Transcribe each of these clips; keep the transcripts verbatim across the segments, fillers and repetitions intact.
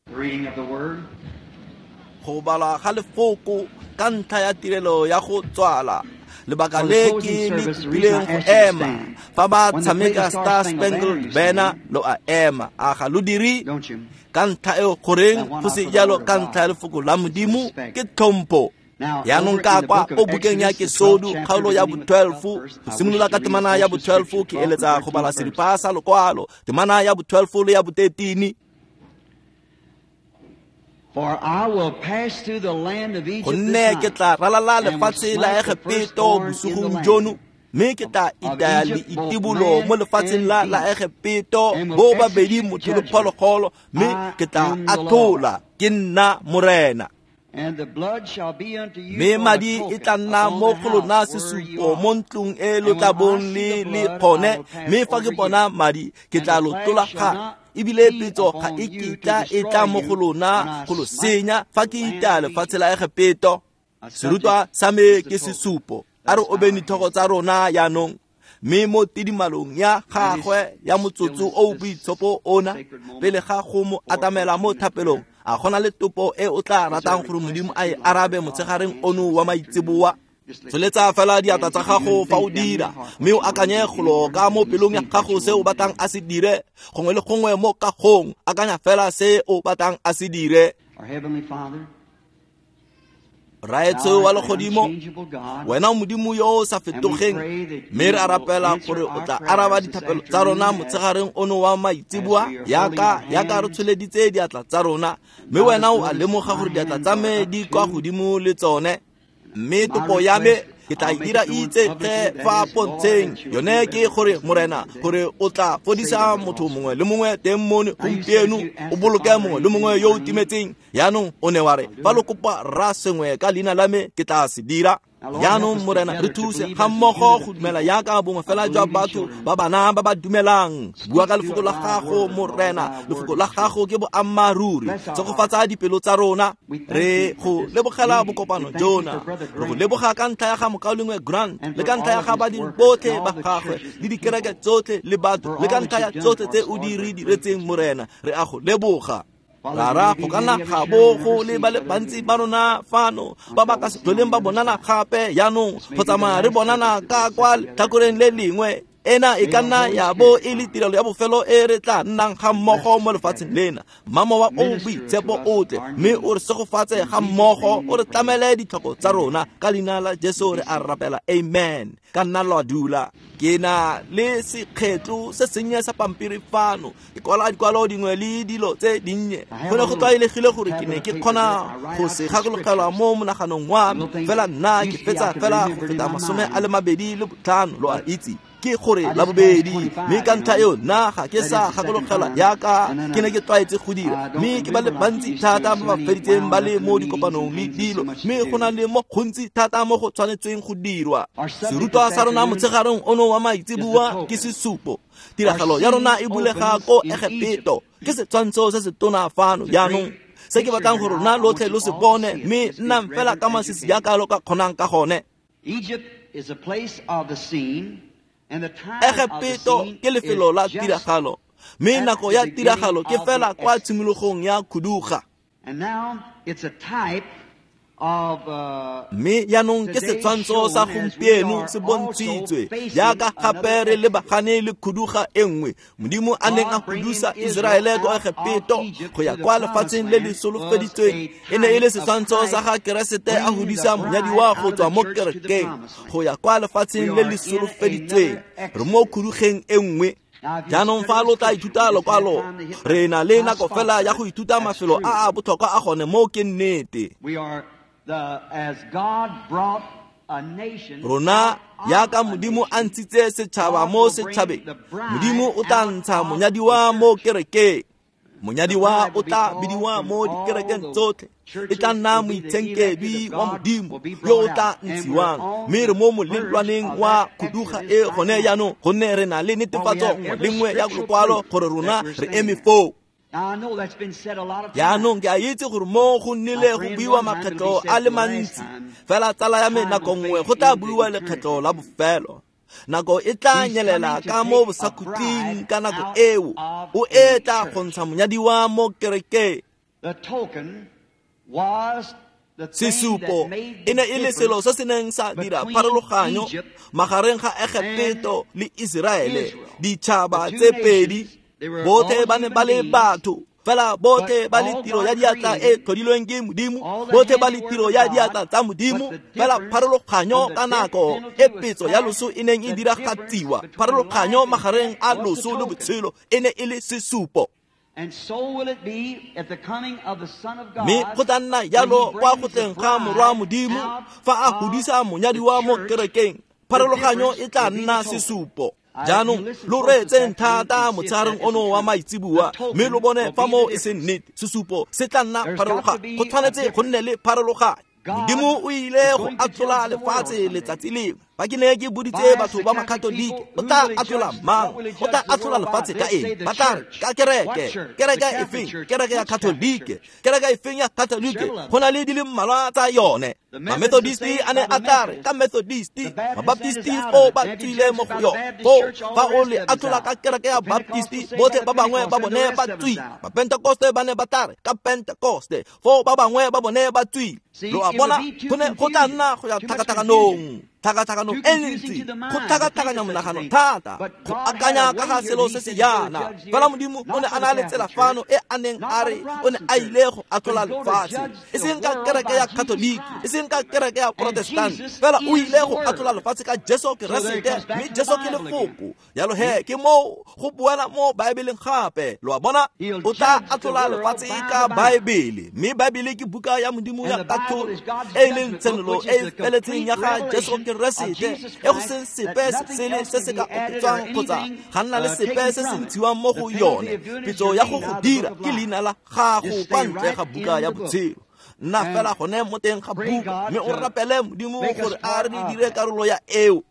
The reading of the word. Go bala ga lefoko ka ntlha ya tirelo ya go tswala lebaka le ke le bileng go ema fa ba tshameka Star Spangled Banner lo a ema a ga lo diri ka ntlha e goreng go se jalo ka ntlha ya lefoko la modimo ke tlhompho. Yaanong ka kwa o bukeng ya ke sodu kgaolo ya bo twelve go simolola ka temana ya bo twelve ke eletsa go bala seripa sa lokwalo temana ya bo twelve le ya bo thirteen. For I will pass through the land of Egypt Gonne this ke night, tla ralala and will lefatshe la smite the Egipto firstborn in the bosugong land. jono mme ke tla itaya le Egypt, both itibulo man mo lefatsheng la and la beast, Egipto and will bo babedi execute motho le judgment. phologolo mme I ke tla am the athola ke nna morena. And the blood shall be unto you Me for a madi token e tla nna upon mo the go lona house where you sesupo mo are. ntlong e And lo when tla I bong see le the le blood, I kgone will pass mme fa ke over bona you. madi ke And tla the lo plague tlola shall ga not ebile be petso ga upon e you to kitla e destroy tla mo you go lona when I go lo smite senya fa ke the land itaya of lefatshe Egypt. la Egipto. A Serutwa subject sa me is a ke token. sesupo a That's re how obeni it thogo is. tsa rona yaanong mme mo tidimalong ya gagwe ya motsotso o boitshepo ona pele ga go mo atamela mo thapelong a gona le topo e o tla ratang gore modimo a e arabe motsegareng ono wa maitseboa. Tsweletsa fela diatla tsa gago fa o dira mme o akanye golo ka mo pelong ya gago se o batang a se dire gongwe le gongwe mo kagong akanya fela se o batang a se dire. Our Heavenly Father, Raetso wa legodimo unchangeable God, wena modimo yo o sa fetogeng mme re a rapela gore o tla araba dithapelo tsa rona motsegareng ono wa maitseboa yaka yaka re tsholeditse diatla tsa rona mme wena o a lemoga gore diatla tsa me di kwa godimo le tsone mme topo ya me ke tla dira itse ge fa pontsheng yone ke gore morena gore o tla fodisa motho mongwe le mongwe teng mone gompieno o boloke mongwe le mongwe yo o timetseng yaanong o ne wa re fa lo kopa ra sengwe ka leina la me ke tla se dira. Yaanong morena re thuse ga mmogo go dumela yaka bongwe fela jwa batho ba bana ba ba dumelang bua ka lefoko la gago morena lefoko la gago ke boammaruri tsegofatsa dipelo tsa rona re go lebogela bokopano jona re go leboga ka ntlha ya ga mokaolengwe Grant le ka ntlha ya ga badiri botlhe ba gagwe le dikereke tsotlhe le batho le ka ntlha ya tsotlhe tse o di re diretseng morena re a go leboga. Rara go kana ga bo go le ba le bantsi ba rona fano ba ba ka se tloleng ba bonana gape yaanong go tsamaya re bonana ka kwa tlhakoreng le lengwe ena e ka nna ya bo e le tirelo ya bofelo e re tla nnang ga mmogo mo lefatsheng lena mama wa o boitshepo otle mme o re segofatse ga mmogo o re tlamele ditlhoko tsa rona ka leina la Jesu re a rapela amen. Ka nna lo dula ke na le sekgetlo se sennye sa pampiri fano ke kwala dikwalo dingwe le dilo tse dinnye go ne go tlwaelegile gore ke ne ke kgona go se gakologelwa mo monaganong wa me fela nna ke fetsa fela go feta masome a le mabedi le botlhano lo a itse ke gore la bobedi mme ka ntlha eo nna ga ke sa gakologelwa yaka ke ne ke tlwaetse go dira mme ke ba le bantsi thata ba ba feditseng ba le mo dikopanong le dilo mme go na le mo gontsi thata mo go tshwanetseng go dirwa. Serutwa sa rona motshegareng ono wa maitseboa ke sesupo tiragalo ya rona e bulega ko Egipto ke setshwantsho se se tona fano yaanong se ke batlang gore rona lotlhe lo se bone mme nna fela ka masisi yaka lo ka kgonang ka gone. Egypt is a place of the scene. Egipto ke lefelo la tiragalo mme nako ya tiragalo ke fela kwa tshimologong ya khuduga mme yaanong ke setshwantsho sa gompieno se bontshitswe yaka gape re lebagane le khuduga e nngwe modimo a neng a khudusa Iseraele ko Egipto go ya kwa lefatsheng le le solofeditsweng e ne e le setshwantsho sa ga Keresete a godisa monyadiwa go tswa mo kerekeng go ya kwa lefatsheng le le solofeditsweng re mo khudugeng e nngwe. Jaanong fa lo tla ithuta lokwalo re na le nako fela ya go ithuta mafelo a a botlhokwa a gone mo ke nnete. Rona yaka modimo a ntshitse setšhaba mo setšhabeng modimo o tla ntsha monyadiwa mo kerekeng monyadiwa o tla bidiwa mo dikerekeng tsotlhe e tla nna moitshenkedi wa modimo yo o tla ntshiwang mme re mo molelwaneng wa khuduga e gone yaanong gonne re na le netefatso le nngwe ya lokwalo gore rona re eme foo. Yaanong ke a itse gore mo go nnile go buiwa makgetlo a le mantsi fela tsala ya me nako nngwe go tla buiwa lekgetlo la bofelo nako e tla nyelela ka mo bosakhutleng ka nako eo o e tla go ntsha monyadiwa mo kerekeng sesupo e ne e le selo se se neng sa dira pharologanyo magareng ga Egipto le Israele, ditšhaba tse pedi. Bote ba ne ba le batho fela, bote ba le tiro ya diatla e tlhodilweng ke Modimo, bote ba le tiro ya diatla tsa Modimo, fela pharologanyo ka nako e petso ya loso e neng e diragatsiwa. Pharologanyo magareng a loso le botshelo e ne e le sesupo. And so will it be at the coming of the Son of God. Me go tla nna yalo kwa go tleng ga morwa Modimo fa a godisa monyadiwa mo kerekeng. Pharologanyo e tla nna sesupo. Jaanong lo reetseng thata motshareng ono wa maitsibua, mme lo bone fa mo e se nnete. Sesupo se tla nna pharologanyo. Go tshwanetse go nne le pharologanyo. Modimo o ile go atlola lefatshe letsatsi lengwe. Ba ke ne ke boditse batho ba makatolike, o tla atlola mang? O tla atlola lefatshe ka eng? Ba tla re ka kereke. Kereke e feng? Kereke ya katolike. Kereke e feng ya katolike? Go na le di le mmalwa tsa yone. Ma-Methodisti a ne a tla re ka Methodisti. Ma-Baptisti o ba tswile mo go yone. Go fa o le atlola ka kereke ya Baptisti, botlhe ba bangwe ba bone ba tswile. Ba-Pentecoste ba ne ba tla re ka Pentecoste, fo ba bangwe ba bone ba tswile. Lo a bona go tla nna go ya thakatakanong. Thakatakanong e ntsi, go thakatakanya monagano thata, go akanya ka ga selo se se yana. Fela Modimo o ne a na le tsela fano e a neng a re o ne a ile go atlola lefatshe, e seng ka kereke ya katolike, e seng ka kereke ya protestante. Fela o ile go atlola lefatshe ka Jesu Keresete, mme Jesu ke lefoko. Yalo he ke mo go buela mo Baebeleng gape. Lo a bona o tla atlola lefatshe ka Baebele, mme Baebele ke buka ya Modimo ya katolo e leng tsenolo e feletseng ya ga Jesu Keresete, e go seng sepe se le se se ka oketswang kgotsa ga nna le sepe se se ntshiwang mo go yone. Pitso ya go go dira ke leina la gago kwa ntle ga buka ya botshelo. Nna fela gone mo teng ga buka, mme o rapele Modimo gore a re dire karolo ya eo.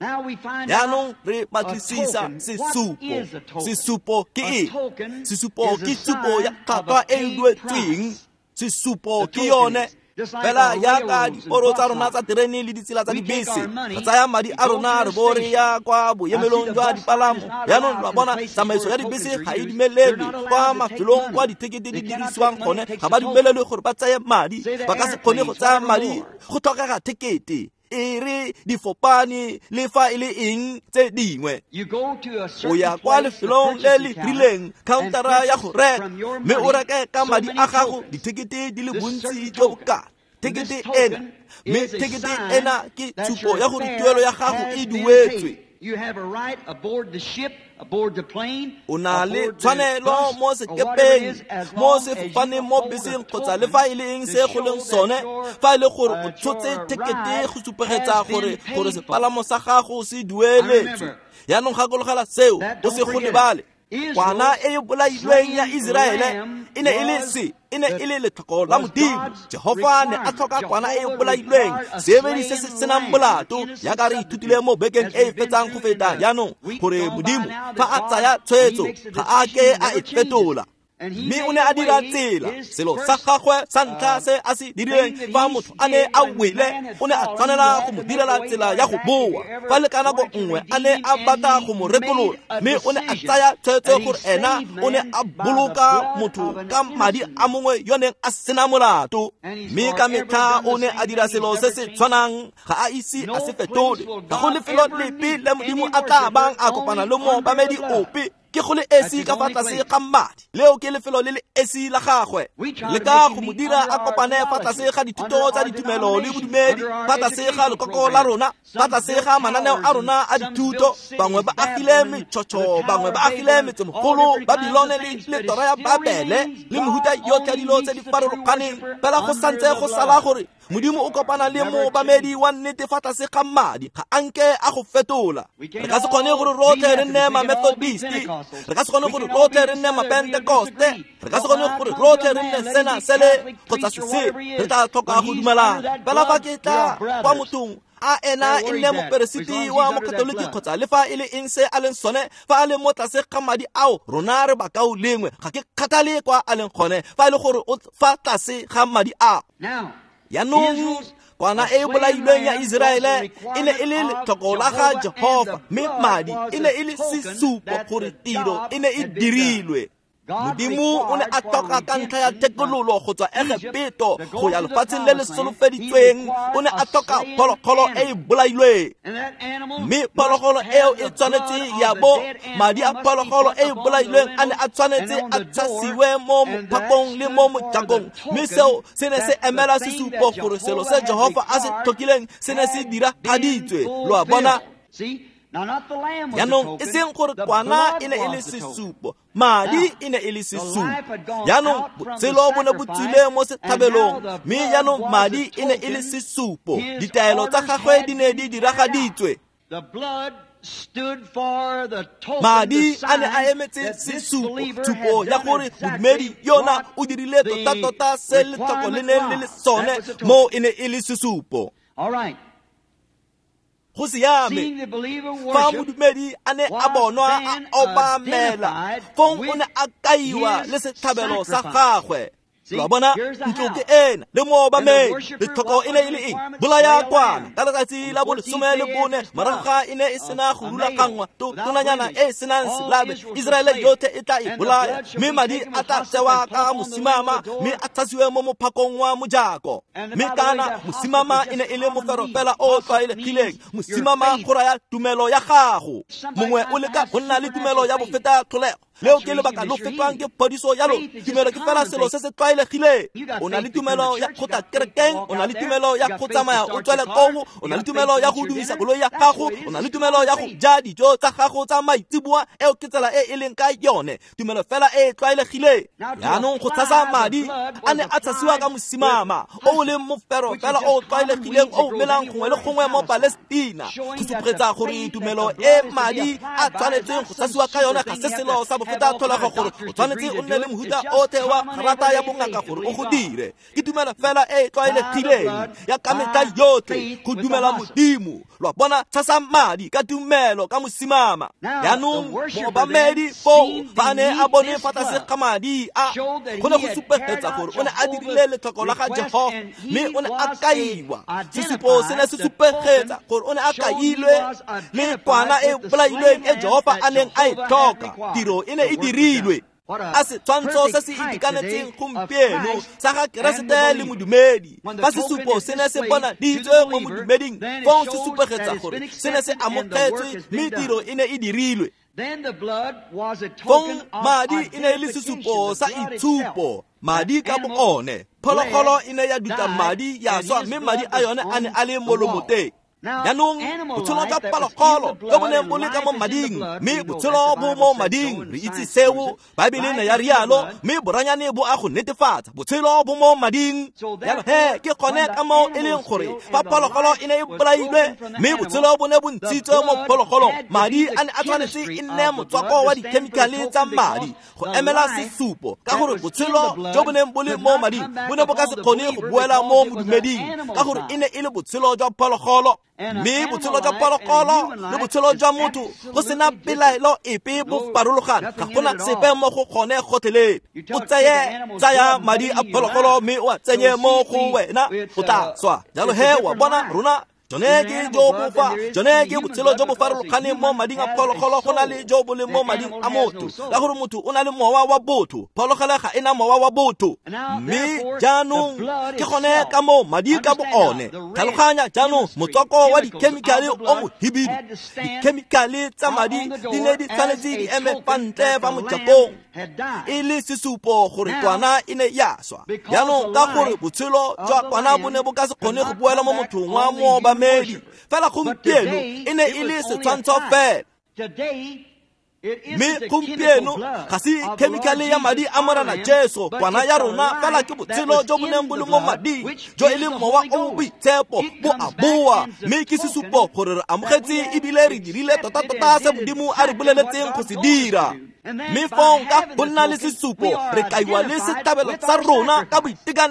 Yaanong re batlisisa sesupo. Sesupo ke eng? Sesupo ke tsupo ya tlhaka e e duetsweng. Sesupo ke yone fela yaka diporo tsa rona tsa terene le ditsela tsa dibese. Re tsaya madi a rona re bo re ya kwa boemelong jwa dipalamo. Yaanong ba bona tsamaiso ya dibese ga e dumelelwe kwa mafelong kwa ditekete di dirisiwang gone. Ga ba dumelelwe gore ba tsaye madi, ba ka se kgone go tsaya madi, go tlhokega tekete. E re difopane le fa e le eng tse dingwe. O ya kwa lefelong le le rileng countera ya go reka, mme o reke ka madi a gago ditekete di le bontsi jo bokana. Tekete ena, mme tekete ena ke tshupo ya gore tuelo ya gago e duetswe. O na le tshwanelo mo sekepeng, mo sefofaneng, mo beseng kgotsa le fa e le eng se go leng sone, fa e le gore o tshotse tekete go supegetsa gore gore sepalamo sa gago se dueletswe. Yaanong gakologelwa seo o se go lebale. Kwana e e bolailweng ya Israele e ne e le se e ne e le letlhoko la Modimo. Jehova ne a tlhoka kwana e e bolailweng, seebedi se se senang molato, yaka re ithutile mo bekeng e e fetsang go feta yaanong, gore Modimo fa a tsaya tshwetso ga a ke a e fetola. Mme o ne a dira tsela, selo sa gagwe sa ntlha se a se dirileng fa motho a ne a wele, o ne a tshwanela go mo direla tsela ya go boa. Fa le ka nako nngwe a ne a batla go mo rekolola, mme o ne a tsaya tshwetso gore ena o ne a boloka motho ka madi a mongwe yo neng a sena molato. Mme ka metlha o ne a dira selo se se tshwanang, ga a ise a se fetole. Ga go lefelo lepe le Modimo a tla bang a kopana le mo bamedi ope. Ke go le esi ka fa tlase ga madi, leo ke lefelo le le esi la gagwe. Le ka go mo dira a kopane fa tlase ga dithuto tsa ditumelo le bodumedi, fa tlase ga lekoko la rona, fa tlase ga mananeo a rona a dithuto. Bangwe ba agile metšhotšho, bangwe ba agile metsemogolo, Babilone le toro ya Babele le mehuta yotlhe ya dilo tse di farologaneng. Fela go santse go sala gore Modimo o kopana le mo bamedi wa nnete fa tlase ga madi, ga anke a go fetola. Re ka se kgone gore rotlhe re nne ma-Methodisti, re ka se kgone gore rotlhe re nne ma-Pentecoste, re ka se kgone gore rotlhe re nne sena sele kgotsa sese. Re tla tlhoka go dumelana. Fela fa ke tla kwa mothong a ena e nne moperesiti wa mokatoliki kgotsa le fa e le eng se a leng sone, fa a le mo tlase ga madi ao rona re bakao lengwe, ga ke kgathale kwa a leng gone fa e le gore o fa tlase ga madi ao. Yaanong kwana e e bolailweng ya Israele e ne e le letlhoko la ga Jehova, mme madi e ne e le sesupo gore tiro e ne e dirilwe. modimo o ne a toka ka ntlha ya thekololo go tswa Egepeto go ya lefatsheng le le solofeditsweng. O ne a toka phologolo e e bolailweng, mme phologolo eo e tshwanetse ya bo madi a phologolo e e bolailweng a ne a tshwanetse a tshasiwe mo mophakong le mo mojakong, mme seo se ne se emela sesupo gore selo se Jehova a se tlhokileng se ne se diragaditswe. Lo a bona yaanong e seng gore kwana e ne e le sesupo, madi e ne e le sesupo. Yaanong botshelo bo ne bo tswile mo sethabelong, mme yaanong madi e ne e le sesupo. Ditaelo tsa gagwe di ne di diragaditswe. Madi a ne a emetse sesupo, tshupo ya gore bodumedi yona o dirile tota-tota se letlhoko le ne le le sone mo e ne e le sesupo. Go siame fa modumedi a ne a bonwa a obamela, fong o ne a kaiwa le setlhabelo sa gagwe. Lo bona ntlo ke ena le mo obamedi, letlhoko e ne e le eng? Bolaya kwana ka letsatsi la bolesome le bone morago ga e ne e sena go rulagangwa tonanyana e e senang selabe. Israele yotlhe e tla e bolaya, mme madi a tla tsewa ka mosimama mme a tshasiwe mo mophakong wa mojako. Mme kana mosimama e ne e le mofero fela o tlwaelegileng. Mosimama go raya tumelo ya gago. Mongwe o leka go nna le tumelo ya bofeta tlholego, leo ke lebaka lo fetwang ke phodiso yalo. Tumelo ke fela selo se se tlwaelegile. O na le tumelo ya go tla kerekeng, o na le tumelo ya go tsamaya o tswele koo, o na le tumelo ya go dumisa koloi ya gago, o na le tumelo ya go ja dijo tsa gago tsa maitseboa, eo ke tsela e e leng ka yone. Tumelo fela e tlwaelegile. Yaanong go tshasa madi a ne a tshasiwa ka mosimama o leng mofero fela o tlwaelegileng o melang gongwe le gongwe mo Palestina, go supetsa gore tumelo e madi a tshwanetseng go tshasiwa ka yone ga se selo sa feta tlholego gore o tshwanetse o nne le mohuta o thewa rata ya bongaka gore o go dire. Ke dumela fela e tlwaelegileng ya ka metla yotlhe go dumela modimo. Lo bona tshasa madi ka tumelo ka mosimama. Yaanong moobamedi foo fa ne a bone fa tlase ga madi a go ne go supetsa gore o ne a dirile letlhoko la ga Jehova, mme o ne a kaiwa. Sesupo se ne se supetsa gore o ne a kailwe le kwana e bolailweng e Jehova a neng a e tlhoka. Tiro e ne e dirilwe. A se tshwantsho se se itekanetseng gompieno sa ga Keresete le modumedi. Fa sesupo se ne se bona ditswe mo modumeding, fao se supegetsa gore se ne se amogetswe mme tiro e ne e dirilwe. Fong madi e ne e le sesupo sa itshupo, madi ka bo one. Phologolo e ne ya duta madi ya swa, mme madi a yone a ne a le molomoteng. Yaanong botshelo jwa phologolo jo bo neng bo le ka mo mading, mme botshelo bo mo mading re itse seo. Baebele ne ya rialo, mme boranyane bo a go netefatsa botshelo bo mo mading. Yalo he ke gone ka mo e leng gore fa phologolo e ne e bolailwe, mme botshelo bo ne bo ntshitswe mo phologolong, madi a ne a tshwanetse e nne motswako wa dikhemikale tsa madi go emela sesupo, ka gore botshelo jo bo neng bo le mo mading bo ne bo ka se kgone go boela mo modumeding, ka gore e ne e le botshelo jwa phologolo. Mme botshelo jwa phologolo le botshelo jwa motho go sena pelaelo epe bo farologana, ga gona sepe mo go kgone gotlhelele. O tseye tsaya madi a phologolo mme o a tsenye mo go wena, o tla swa. Jalo he wa bona rona jone ke jo bo fa jone ke botshelo jo bo farologane mo mading a phologolo go na le jo bo le mo mading a motho, ka gore motho o na le mowa wa botho, phologolo ga ena mowa wa botho. Mme jaanong ke gone ka mo madi ka bo one. Tlhaloganya jaanong motswako wa dikhemikale o mohibidu. Dikhemikale tsa madi di ne di tshwanetse di eme fa ntle fa mojakong e le sesupo gore kwana e ne ya swa. Jaanong ka gore botshelo jwa kwana bo ne bo ka se kgone go boela mo mothong wa moobamedi, fela gompieno e ne e le setshwantsho fela. Mme gompieno ga se khemikale ya madi a morana Jesu, kwana ya rona fela ke botshelo jo bo neng bo le mo mading, jo e le mowa o boitshepo bo a boa, mme ke sesupo gore re amogetse ebile re dirile tota-tota se modimo a re boleletseng go se dira. Mme fong ka go nna le sesupo re kaiwa le setabelo sa rona ka boitekanelo,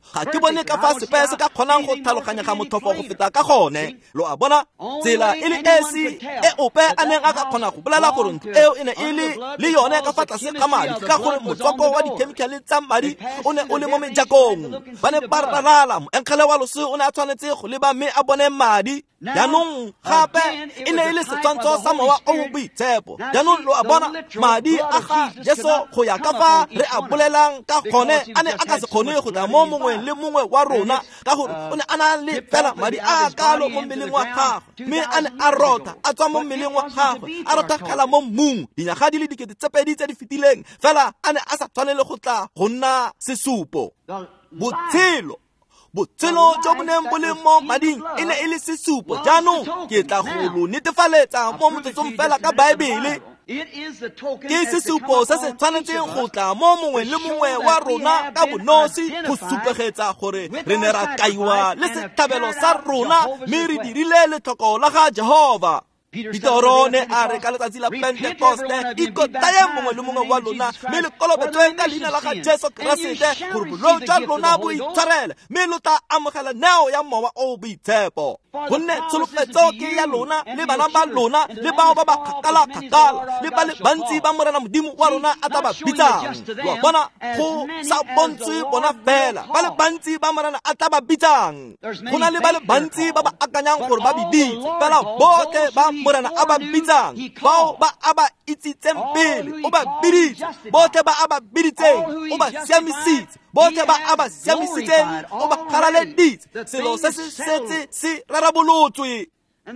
ga ke bone ka fa sepe se ka kgonang go tlhaloganya ga mothofo go feta ka gone. Lo a bona tsela e le esi e ope a neng a ka kgona go bolela gore ntho eo e ne e le le yone ka fa tlase ga madi ka gore motswako wa dikhemikhale tsa madi o ne o le mo mejakong. Ba ne ba rarala moenkgele wa losi o ne a tshwanetse go leba mme a bone madi. Jaanong gape e ne e le setshwantsho sa mowa o boitshepo. Jaanong lo a bona madi a ga Jesu go ya ka fa re a bolelang ka gone a ne a ka se kgone go tla mo mongwe le mongwe wa rona ka gore o ne a na le fela madi a kalo mo mmeleng wa gagwe, mme a ne a rota a tswa mo mmeleng wa gagwe a rota kala mo mmung dinyaga di le dikete tse pedi tse di fetileng fela a ne a sa tshwanele go tla go nna sesupo. Botshelo botshelo jo bo neng bo le mo mading e ne e le sesupo. Jaanong ke tla go lo netefaletsa mo motsotsong fela ka Baebele ke sesupo se se tshwanetseng go tla mo mongwe le mongwe wa rona ka bonosi go supegetsa gore re ne ra kaiwa le setlhabelo sa rona mme re dirile letlhoko la ga Jehova. Pitoro ne a re ka letsatsi la Pentecoste ikotaye mongwe le mongwe wa lona mme le kolobetsweng ka leina la ga Jesu Keresete gore bolao jwa lona bo itshwarele mme lo tla amogela neo ya mowa o boitshepo. Gonne tsholofetso ke ya lona le bana ba lona le bao ba ba kgakala-kgakala le ba le bantsi ba Morena Modimo wa rona a tla ba bitsang. Wa bona go sa bontshe bona fela ba le bantsi ba Morena a tla ba bitsang. Go na le ba le bantsi ba ba akanyang gore ba biditse fela botlhe ba Morena a ba bitsang bao ba a ba itsitseng pele o ba biditse botlhe ba a ba biditseng o ba siamisitse botlhe ba a ba siamisitseng o ba kgaraleditse selo se se setse se rarabolotswe.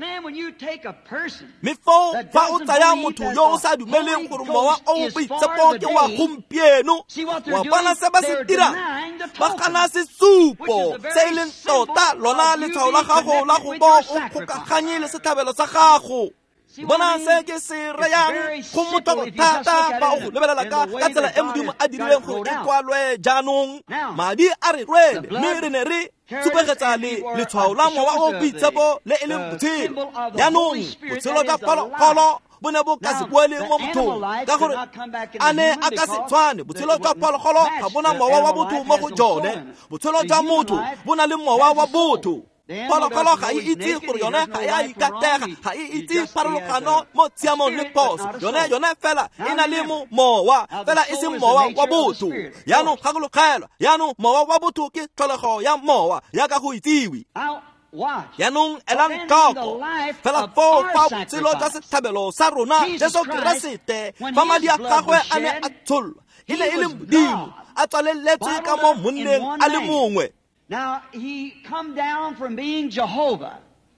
Mme fao fa o tsaya motho yo o sa dumeleng gore mowa o boitshepo ke wa gompieno wa bona se ba se dirang ba gana sesupo se e leng tota lona letshwao la gago la go bo o kgokaganye le setlhabelo sa gago. Bona se ke se rayang go motho thata ba o go lebelela ka ka tsela e Modimo a dirileng go e kwalwe. Jaanong madi a re rwele mme re ne re supegetsa le letshwao la mowa o boitshepo le e leng botshelo. Jaanong botshelo jwa phologolo bo ne bo ka se boele mo mothong ka gore a ne a ka se tshwane. Botshelo jwa phologolo ga bona mowa wa botho mo go jone. Botshelo jwa motho bo na le mowa wa botho. Phologolo ga e itse gore yone ga ya ikatega, ga e itse pharologano mo tshiamong le phoso. Yone yone fela e na le mowa fela e se mowa wa botho. Yaanong gakologelwa yaanong mowa wa botho ke tlholego ya mowa ya ka go itsiwe. Yaanong elang tlhoko fela fo fa botshelo jwa setlhabelo sa rona Jesu Keresete fa madi a gagwe a ne a tsholwa e ne e le Modimo a tswaleletswe ka mo monneng a le mongwe. Now he come down from being Jehovah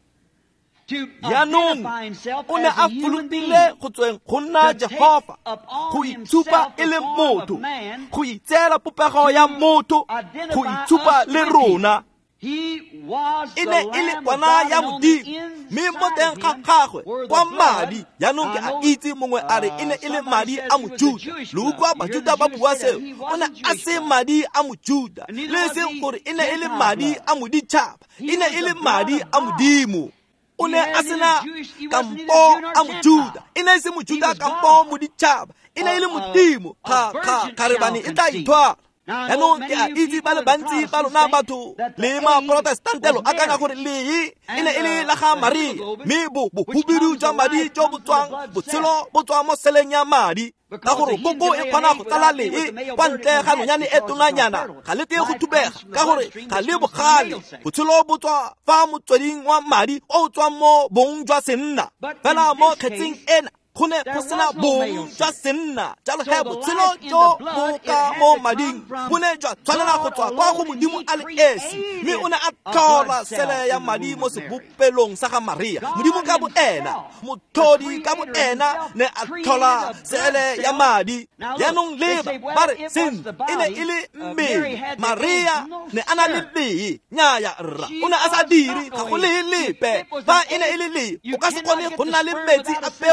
to Yaanong identify himself o ne as a a human being, folotile go tsweng go nna to take Jehova upon go himself itshupa the e le form motho of man, go itseela popego ya motho identify go itshupa us le with rona. He was E the ne e le Lamb of kwana God, ya and on the Modimo mme mo inside teng of ga him gagwe were the kwa blood. madi. Yaanong ke I a know, itse mongwe a re e ne e le uh, madi somebody a says he was a Mojuda. Jewish Le blood. utlwa You hear Bajuda the ba Jews bua say that seo he o wasn't ne a Jewish se blood. madi a Mojuda And neither le was seng he gore e ne e le Gentile madi blood. a moditšhaba He e ne was e le the blood madi of a God. Modimo. O He ne had a neither sena Jewish- he wasn't neither kampo Jew nor a Mojuda Gentile. e ne e se He Mojuda was kampo God. moditšhaba e ne e le A- a- Modimo a ga virgin ga ka re bane shall e tla conceive. ithwala. Now, I know Yaanong many ke a of you itse ba le people, the bantsi ba Protestants, lona think batho that the le egg maprotestante lo was akanya Mary. gore lehe e And ne e le the- la ga the Maria hemoglobin, mme bo which bohubedu comes jwa to madi life, jo comes bo from the tswang blood botshelo bo tswa mo seleng ya madi ka Because gore the heathen koko e can lay kgona an go egg tsala without being with lee the male kwa bird, ntle it ga can nonyane hatch e because it's not tonanyana fertile. ga le tee go Life thubega comes from the ka gore bloodstream ga which le comes from the bogale male sex. botshelo bo tswa fa motsweding wa madi o o tswang mo bong jwa senna But fela in mo this kgetseng case, ena go ne there go sena was no male bong jwa sex. senna jalo So he the botshelo life in jo the blood, bo it ka had mo to mading come from bo ne jwa tshwanela go God tswa kwa go alone, modimo and a he le esi mme o ne a created a tlhola blood cell sele ya in the madi womb mo of Mary. sebopelong sa ga Maria. God Modimo ka bo ena himself, motlhodi the ka bo creator ena himself, ne a created tlhola a blood sele ya cell. madi. Now look, Yaanong they leba say, well, ba re it was sen the e ne body e le of Mary mmele had the Maria egg. No, ne a na le sir. lee nnyaya rra She o ne a sa was dire not ga go no le egg. lepe It was fa an e ne e egg. le lee You o ka se cannot kgone get go the nna le sperm metsi without a a peo ya sensation.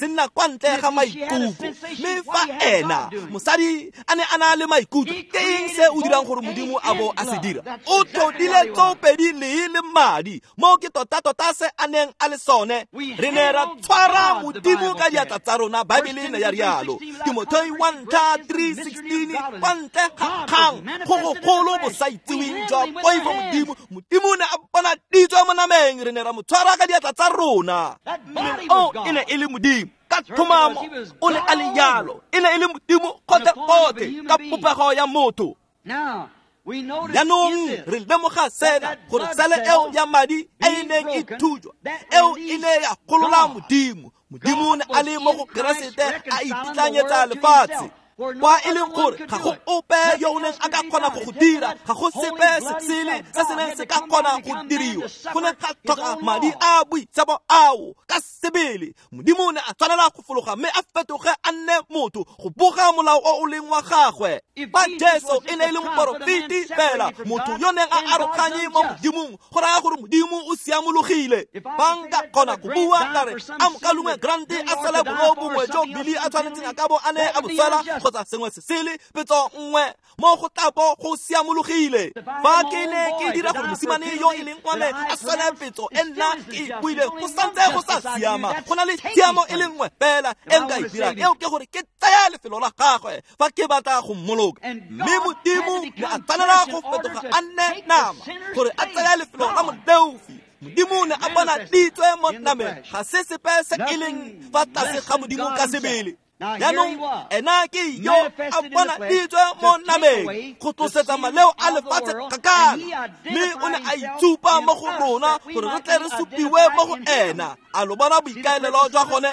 nna kwa ntle ga maikutlo. Mme fa ena mosadi a ne a na le maikutlo, ke eng se o dirang gore Modimo a bo a se dira? O tlhodile tsopedi le le madi mo ke tota-tota se a neng a le sone. Re ne ra tshwara Modimo ka diatla tsa rona, Baebele e ne ya rialo. Timotheo one three sixteen, kwa ntle ga kgang go go kgolo bo sa itseweng jwa poifo Modimo. Modimo ne a bona ditso mo nameng, re ne ra mo tshwara ka diatla tsa rona. O e ne e le Modimo ka thomamo, o ne a le yalo, e ne e le Modimo kote-kote ka popego ya motho. Yaanong re lemoga sena gore tsale eo ya madi e neng e thujwa, eo e ne ya kgolola Modimo. Modimo ne a le mo go Keresete a ititlanyetsa lefatshe, kwa e leng gore ga go ope yo o neng a ka kgona go go dira, ga go sepe sesele se se neng se ka kgona go diriwa. Go ne ga tlhoka madi a boitsebo ao ka sebele. Modimo ne a tshwanela go fologa mme a fetoge a nne motho go boga molao o o leng wa gagwe. Fa Jesu e ne e le moporofeti fela, motho yo neng a aroganye mo Modimong, go raya gore Modimo o siamologile. Ba nka kgona go bua kare a Mokalume Grant a sele bono bongwe jo Billy a tshwanetseng a ka bo a ne a botswela kgotsa sengwe se sele petso nngwe mo go tapo go siamologile. Fa ke ne ke dira gore mosimane yo e leng ngwane a sele petso e nna ke buile go santse go sa siama, go na le siamo e le nngwe fela e nka e dirang, eo ke gore ke tsaya lefelo la gagwe fa ke batla go mmologa. Mme Modimo ne a tshwanela go fetoga a nne nama gore a tsaya lefelo la Modeufi. Modimo ne a bona ditso mo nameng, ga se sepe se e leng fa tlase ga Modimo ka sebele. Yaanong ena ke yo a bona ditso mo nameng go tlosetsa maleo a lefatshe kgakala, mme o ne a itsupa mo go rona gore re tle re supiwe mo go ena. A lo bona boikaelelo jwa gone.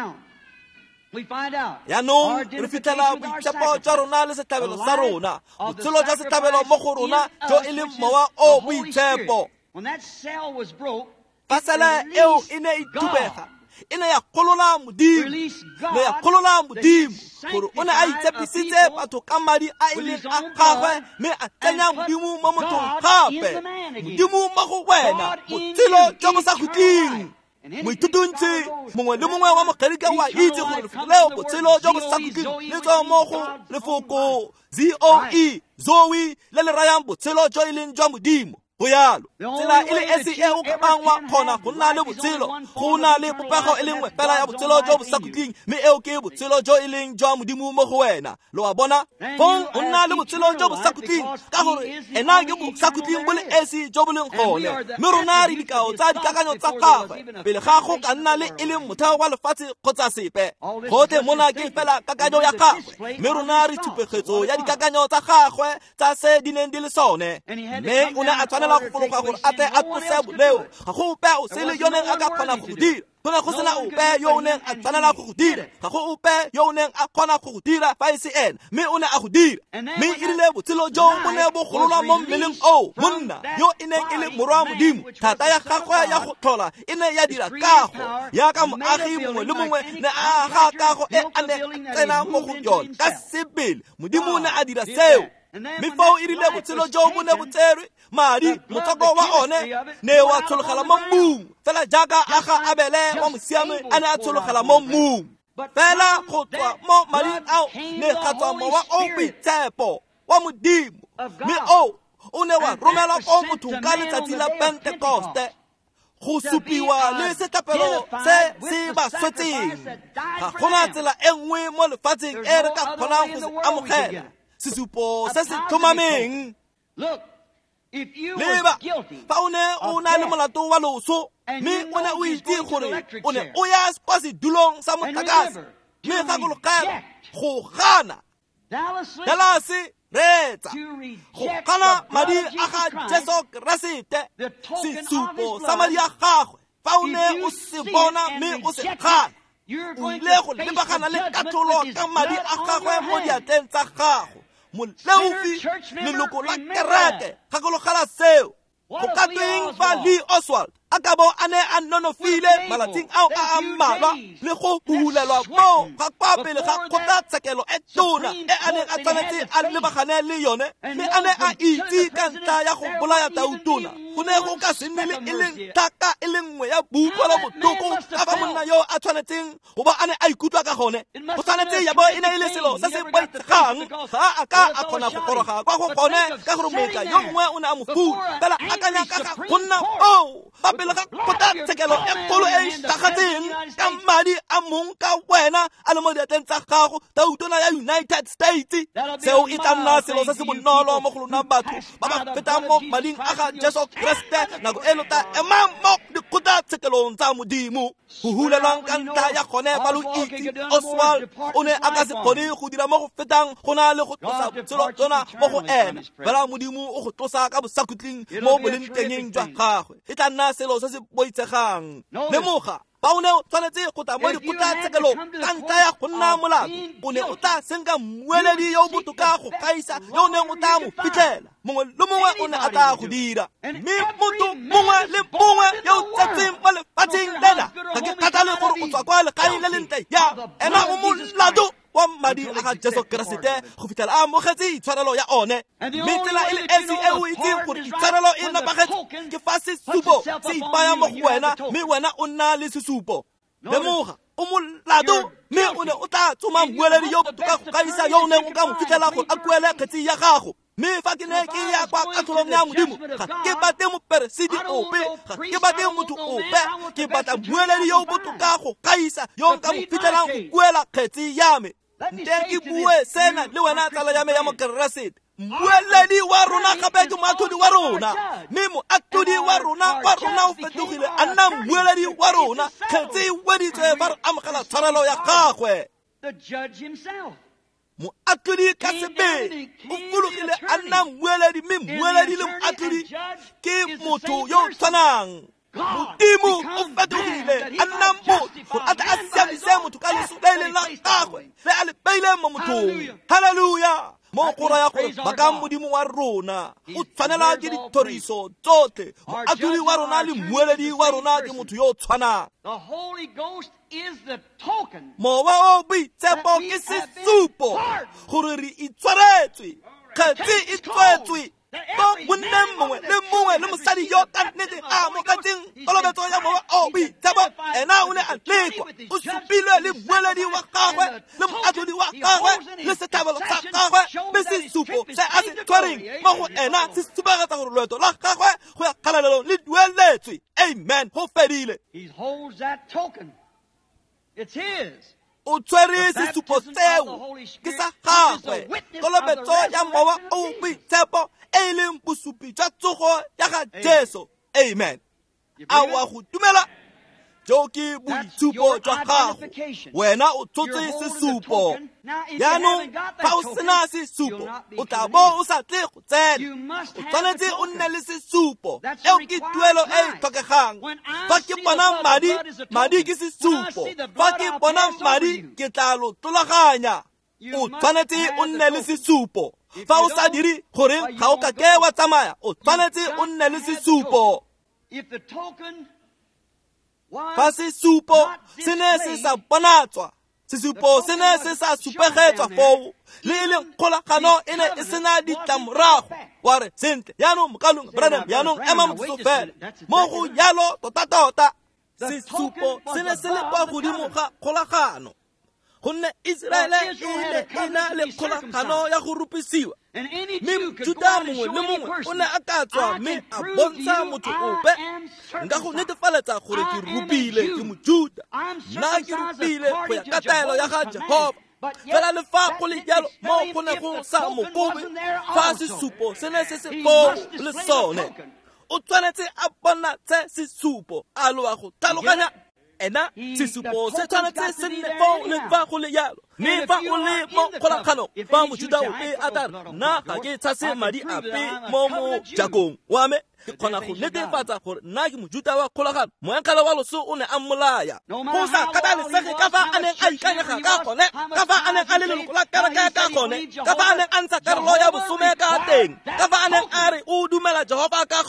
Yaanong re fitlhela boitshepo jwa rona le setlhabelo sa rona, botshelo jwa setlhabelo mo go rona jo e leng mowa o boitshepo. Fa sele eo e ne e thubega, e ne ya kgolola Modimo, ne ya kgolola Modimo gore o ne a itshepisitse batho ka madi a e leng a gagwe, mme a tsenya Modimo mo mothong gape. Modimo mo go wena, botshelo jo bo sa khutling. Moithutontshe mongwe le mongwe wa mokereke wa itse gore lefoko leo botshelo jo bo sa khutling le tswa mo go lefoko Z O E, Zoe, le le rayang botshelo jo e leng jwa Modimo. Go yalo tsela e le esi e o ka bangwa kgona go nna le botshelo, go na le popego e le nngwe fela ya botshelo jo bo sa khutling, mme eo ke botshelo jo e leng jwa Modimo mo go wena. Lo wa bona fong o nna le botshelo jo bo sa khutling ka gore ena ke bo sa khutling bo le esi jo bo leng gone, mme rona re dikao tsa dikakanyo tsa gagwe pele ga go ka nna le e leng motheo wa lefatshe kgotsa sepe. Gote mona ke fela kakanyo ya gagwe, mme rona re thupegetso ya dikakanyo tsa gagwe tsa se di neng di le sone. Mme o ne a tshwanela go fologa gore a tle a tlose boleo, ga go ope o sele yo neng a ka kgona go go dira. Go ne go sena ope yo o neng a tshwanela go go dira, ga go ope yo o neng a kgona go go dira fa e se ene, mme o ne a go dira. Mme e rile botshelo jo bo ne bo gololwa mo mmeleng o monna yo e neng e le morwa wa Modimo. Thata ya gagwe ya go tlhola e ne ya dira kago, yaka moagi mongwe le mongwe ne a aga kago e a ne a tsena mo go yone ka sebele. Modimo o ne a dira seo, mme fa o irile botshelo jo bo ne bo tserwe madi, motswako wa one ne wa tshologela mo mmung fela jaaka aga Abele wa mosiame a ne a tshologela mo mmung. Fela go tswa mo madi ao ne ga tswa mowa o boitshepo wa Modimo, mme o o ne wa romelwa ko mothong ka letsatsi la Pentekoste go supiwa le setlapelo se se ba swetseng. Ga gona tsela e nngwe mo lefatsheng e re ka kgonang go se amogela sesupo se se tlhomameng. Leba fa o ne o na le molato wa loso, mme o ne o itse gore o ne o ya kwa sedulong sa motlakase, mme gakologelwa go gana Dallas retsa go gana madi a ga Jesu Keresete, sesupo sa madi a gagwe. Fa o ne o se bona mme o se gana, o ile go lebagana le katlholo ka madi a gagwe mo diatleng tsa gago. Moleufi leloko la kereke gakologela seo go ka tweng fa Lee Oswald a ka bo a ne a nonofile malatsing ao a a mmalwa le go hulelwa mo ga kwa pele ga kgotlatshekelo e tona e a neng a tshwanetse a lebagane le yone mme a ne a itse ka ntlha ya go bolaya tautona go ne go ka se nne e leng thaka e le nngwe ya butlwelo botlhoko ka fa monna yo a tshwanetseng go ba a ne a ikutlwa ka gone go tshwanetse ya bo e ne e le selo se se boitegang ga a ka a kgona go goroga kwa go gone ka gore moetla yo mongwe o ne a mo fula fela akanya ka ga go nna o fa pele ga kgotlatshekelo e kgolo e e tlhagatseng ka madi a mong ka wena a le mo diatleng tsa gago tautona ya United States seo e tla nna selo se se bonolo mo go lona batho ba ba fetang mo mading a ga Jesu Kriste nako e lota ema mo dikgotlatshekelong tsa modimo go hulelwang ka ntlha ya gone ba lo itse Oswald o ne a ka se kgone go dira mo go fetang go na le go tlosa botshelo jona mo go ena fela modimo o go tlosa ka bosakutleng mo bolentengeng jwa gagwe e tla nna selo se se boitsegang lemoga ba o ne o tshwanetse go tla mo dikgotlatshekelo ka ntlha ya go nna molato o ne o tla senka mmueledi yo o botoka go gaisa yo o neng o tla mo fitlhela mongwe le mongwe o ne a tla go dira mme motho mongwe le mongwe yo o tsatseng mo lefatsheng lena ga ke kgathale gore o tswa kwa legaeng le lentle ya ena o molato wa madi a ga Jesu Kriste go fitlhela a amogetse itshwarelo ya one mme tsela e le esi e o itseng gore itshwarelo e nepagetse ke fa sesupo se ipaya mo go wena mme wena o nna le sesupo lemoga o molato mme o ne o tla tsoma mmueledi yo botoka go gaisa yo o neng o ka mo fitlhela gore a kuele kgetsi ya gago mme fa ke ne ke ya kwa katholong ya modimo ga ke bate moperesidi ope ga ke bate motho ope ke batla mmueledi yo botoka go gaisa yo nka mo fitlhelang go kuela kgetsi ya me nteng ke bue sena le wena tsala ya me ya mokeresete mmueledi wa rona gape ke moatlhodi wa rona mme moatlhodi wa rona wa rona o fetogile a nna mmueledi wa rona kgetse e weditswe fa re amogela tshwarelo ya gagwe moatlhodi ka sebedi o fologile a nna mmueledi mme mmueledi le moatlhodi ke motho yo o tshwanang modimo o fetogile a nna motho gore a tla a siamise motho ka leso le e leng la gagwe le a le beileng mo mothong halleluja mo go raya gore ba ka modimo wa rona o tshwanela ke dithoriso tsotlhe moatlhodi wa rona le mmueledi wa rona ke motho yo o tshwanang mowa o boitshepo ke sesupo gore re itshwaretswe kgetsi e tswetswe bo bonne mongwe le mongwe le mosadi yo ka nnete a amogetseng kolobetso ya mowa o boitshepo ena o ne a lekwa o supilwe le mmueledi wa gagwe le moatlhodi wa gagwe le sethabelo sa gagwe mme sesupo se a se tshwareng mo go ena se supagatsa gore loeto la gagwe go ya kgalalelong le dueletswe amen go fedile o tshwere sesupo seo ke sa gagwe kolobetso ya mowa o boitshepo e leng bosupi jwa tsogo ya ga Jesu amen a wa go dumela jo ke boitshupo jwa gago wena o tshotse sesupo yaanong fa o sena sesupo o tla bo o sa tle go tsena o tshwanetse o nne le sesupo eo ke tuelo e e tlhokegang fa ke bona madi madi ke sesupo fa ke bona madi ke tla lo tlolaganya o tshwanetse o nne le sesupo fa o sa dire gore ga o ka ke wa tsamaya o tshwanetse o nne le sesupo fa sesupo se ne se sa bonatswa sesupo se ne se sa supegetswa foo le e leng kgolagano e ne e sena ditlamorago wa re sentle yaanong mokalong branam yaanong ema motsotso fela mo go yalo tota-tota sesupo se ne se le kwa godimo ga kgolagano gonne Israele e na le kgolagano ya go rupisiwa mme mojuda mongwe le mongwe o ne a ka tswa mme a bontsha motho ope nka go netefaletsa gore ke rupile ke mojuda nna ke rupile go ya ka taelo ya ga Jehova fela le fa go le jalo mo go ne go sa mokobe fa sesupo se ne se se foo le sone o tshwanetse a bona tse sesupo a loa go tlhaloganya ena sesupo se tshwanetse se nne fo le fa go le jalo mme fa o le mo kgolagano fa mojuda o e atara nna ga ke tshase madi ape mo mo jakong wa me ke kgona go netefatsa gore nna ke mojuda wa kgolagano moenkgele wa loso o ne a mmolaya go sa kgathalesege ka fa a neng a ikanyega ka gone ka fa a neng a le leloko la kereke ka gone ka fa a neng a ntsha karolo ya bosome ka teng ka fa a neng a re o dumela Jehova ka gone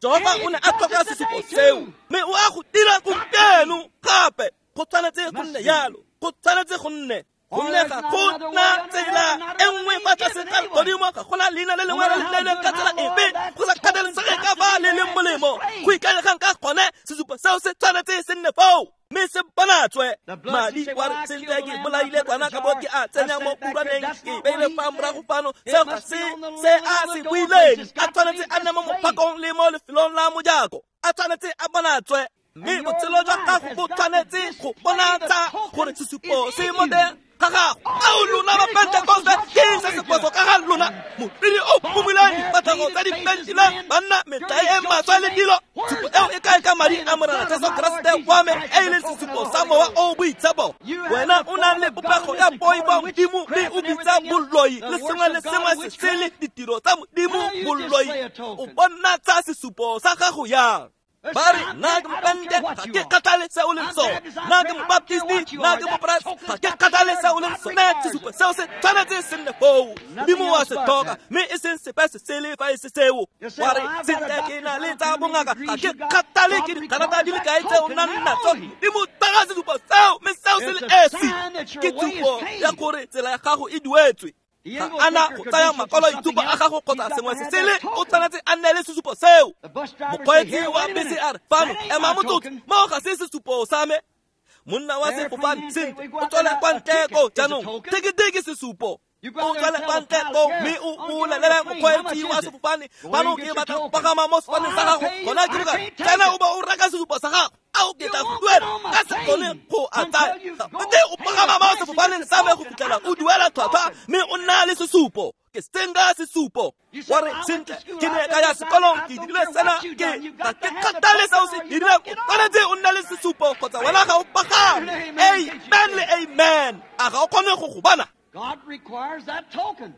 Jehova o ne a tlhoka sesupo seo mme o a go dira gompieno gape go tshwanetse go nne yalo go tshwanetse go nne gonne ga go na tsela e nngwe fa tlase ga godimo ga gona leina le lengwe le le leng ka tsela epe go sa kgathalesege ka fa le leng molemo go ikaelegang ka gone sesupo seo se tshwanetse se nne foo mme se bonatswe madi wa re sentse ke bolaile kwana ka bo ke a tsenya mo puraneng ke beile fa morago fano seo ga se se a se buileng a tshwanetse a nne mo mophakong le mo lefelong la mojako a tshwanetse a bonatswe mme botshelo jwa gago bo tshwanetse go bonatsa gore sesupo se mo teng ga gago ao lona ba pentekoste ke se seposo ka ga lona mopedi o phumulane dipatlhago tsa dipentilang banna metlae e matswa le dilo supo eo e kae ka madi a morena jesu keresete wa me e leng sesupo sa mowa o boitshepo wena o nang le popego ya poibo modimo mme o bitsa boloi le sengwe le sengwe se se le ditiro tsa modimo boloi o bonatsa sesupo sa gago yang bari na ke mpende ga ke kgathale se o leng sone na ke mobaptisti na ke mopresi ga ke kgathale se o leng sone sesupo seo se tshwanetse se nne foo modimo wa se tlhoka mme e seng sepe se se le fa e se seo wa re sente ke na le tsa bongaka ga ke kgathale ke dikarata di le kae tse o nnang natso modimo taga sesupo seo mme seo se le esi ke tsupo ya gore tsela ya gago e duetswe ga ana go tsaya makolo itshupo a gago kgotsa sengwe se sele o tshwanetse a nne le sesupo seo mokgweetsi wa bese a re fano ema motsotso mo ga se sesupo sa me monna wa sefofane sente o tswele kwa nteko jaanong teketeke sesupo o tswele kwa nteko mme o lelele mokgweetsi wa sefofane fano ke batla go pagama mo sefofaneng sa gago gona ke boka tsena o ba o reka sesupo sa gago a o ketla go duela ka se kgone go a tsaya mme o pagama mo sefofaneng sa me go fitlhela o duela tlhwatlhwa mme o nna le sesupo ke senga sesupo wa re sentle ke ne ka ya sekolong ke dirile sena ke ga ke kgathale seo se dirile o tshwanetse o nna le sesupo kgotsa wena ga o pagame amen le amen a ga o kgone go go bona God requires that token.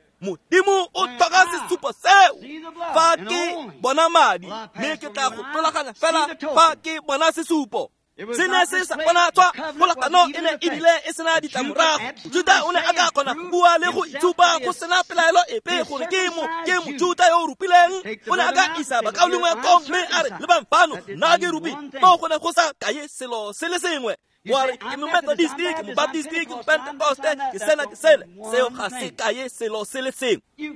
modimo o tlhoka sesupo seo fa ke bona madi mme ke tla go tlolaganya fela fa ke bona sesupo se ne se sa bonatswa kgolagano e ne e bile e sena ditlamorago juda o ne a ka kgona go bua le go itshupa go sena pelaelo epe gore ke mo ke mojuda yo o rupileng o ne a ka isa bakaolengwe ko mme a re le bamfano nna ke rupi mo go ne go sa kaye selo se le sengwe wa re ke momethodiste ke mobaptisti ke mopentekoste ke sena ke sele seo ga se kaye selo se le sengwe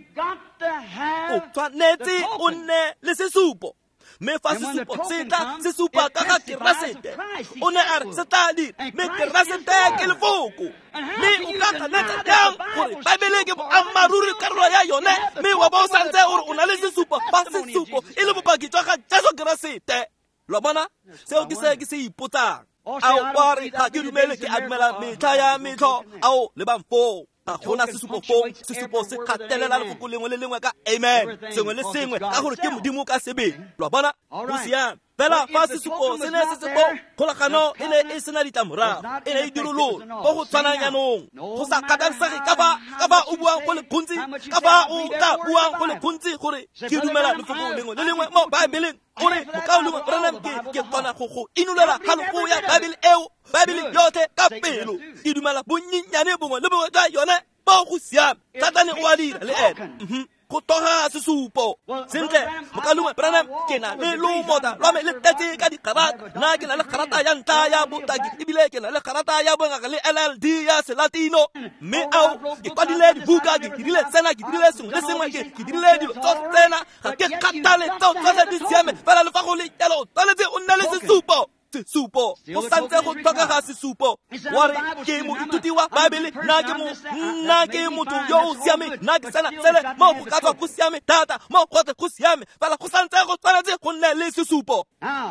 o tshwanetse o nne le sesupo mme fa sesupo se tla se supa ka ga keresete o ne a re se tla dira mme keresete ke lefoko mme o ka ganetsa jang gore baebele ke boammaruri karolo ya yone mme wa ba o santse gore o na le sesupo fa sesupo e le bopaki jwa ga jesu keresete lo bona seo ke se ke se ipotsang ao wa re ga ke dumele ke a dumela metlha ya metlho ao le bamfoo ga gona sesupo foo sesupo se kgatelela lefoko lengwe le lengwe ka amen sengwe le sengwe ka gore ke modimo ka sebedi lo bona go siame fela fa sesupo se ne se se foo kgolagano e ne e sena ditlamorago e ne e dirololo go go tshwanang yanong go sa kgathalesege ka fa o buang go le gontsi ka fa o tla buang go le gontsi gore ke dumela lefoko lengwe le lengwe mo baebeleng gore mokaolengwe branam ke kgona go go inulela halofo ya baebele eo baebele yotlhe ka pelo ke dumela bonyenyane bongwe le bongwe jwa yone bo go siame satane o a dira le ene go toga sesupo sentle mokaolengwe branam ke na le lomota lwa me le tetse ka dikarata nna ke na le karata ya ntlha ya botaki ebile ke na le karata ya bongaka le L L D ya selatino mme ao ke kwadile dibuka ke dirile tsena ke dirile sengwe le sengwe ke dirile dilo tso tsena ga ke kgathale tseo tsotlhe di siame fela le fa go le jalo o tshwanetse o nne le sesupo sesupo go santse go tlhokega sesupo wa re ke moithuti wa baebele nna ke mo nna ke motho yo o siame nna ke sena tsele mo go ka tswa go siame thata mo go tse go siame fela go santse go tshwanetse go nne le sesupo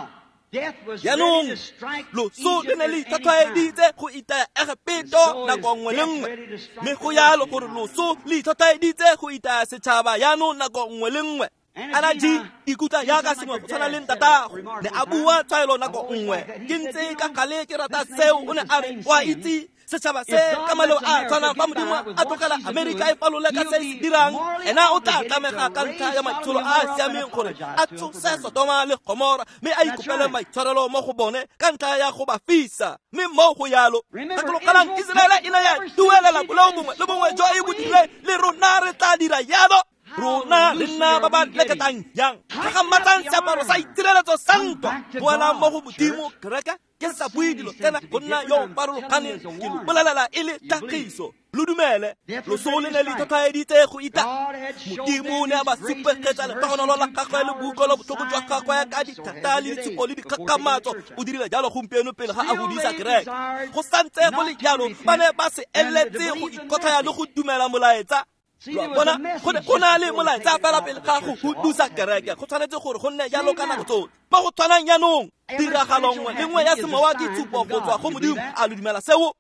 yaanong loso le ne le itlhatlhaeditse go itaya Egepeto nako nngwe le nngwe mme go yalo gore loso le itlhatlhaeditse go itaya setšhaba yaanong nako nngwe le nngwe ana ji ikutlwa yaka sengwe go tshwana le ntatago ne a bua tshwaelo nako nngwe ke ntse ka gale ke rata seo o ne a re wa itse setšhaba se ka maleo a tshwanang fa modimo a tlogela amerika e falole ka se se dirang ena o tla tlamega ka ntlha ya maitsholo a a siameng gore a tsose Sodoma le Gomora mme a ikopele maitshwarelo mo go bone ka ntlha ya go ba fisa mme mo go yalo gakologelang Iseraele e ne ya duelela bolao bongwe le bongwe jo e bodile le rona re tla dira yalo rona le nna ba ba leketang yang ka ga matsang seaparo sa itireletso sa ntwa boela mo go modimo kereke ke sa bue dilo tsena go nna yo farologaneng ke lo bolelela e le tagiso lo dumele lo sole ne le tlhotlhaeditse go ita modimo o ne a ba supekgetsa lepagonolo la gagwe le buko lo botlhoko jwa gagwe ka dithata le ditshupo le dikgakamatso o dirile jalo gompieno pele ga a godisa kereke go santse go le jalo ba ne ba se eletse go ikotlhaya le go dumela molaetsa bona go na le molaetsa fela pele ga go hudusa kereke go tshwanetse gore go nne jalo ka nako tsotlhe ba go tshwanang jaanong tiragalo nngwe le nngwe ya semowa ke tshupo go tswa go modimo a lo dumela seo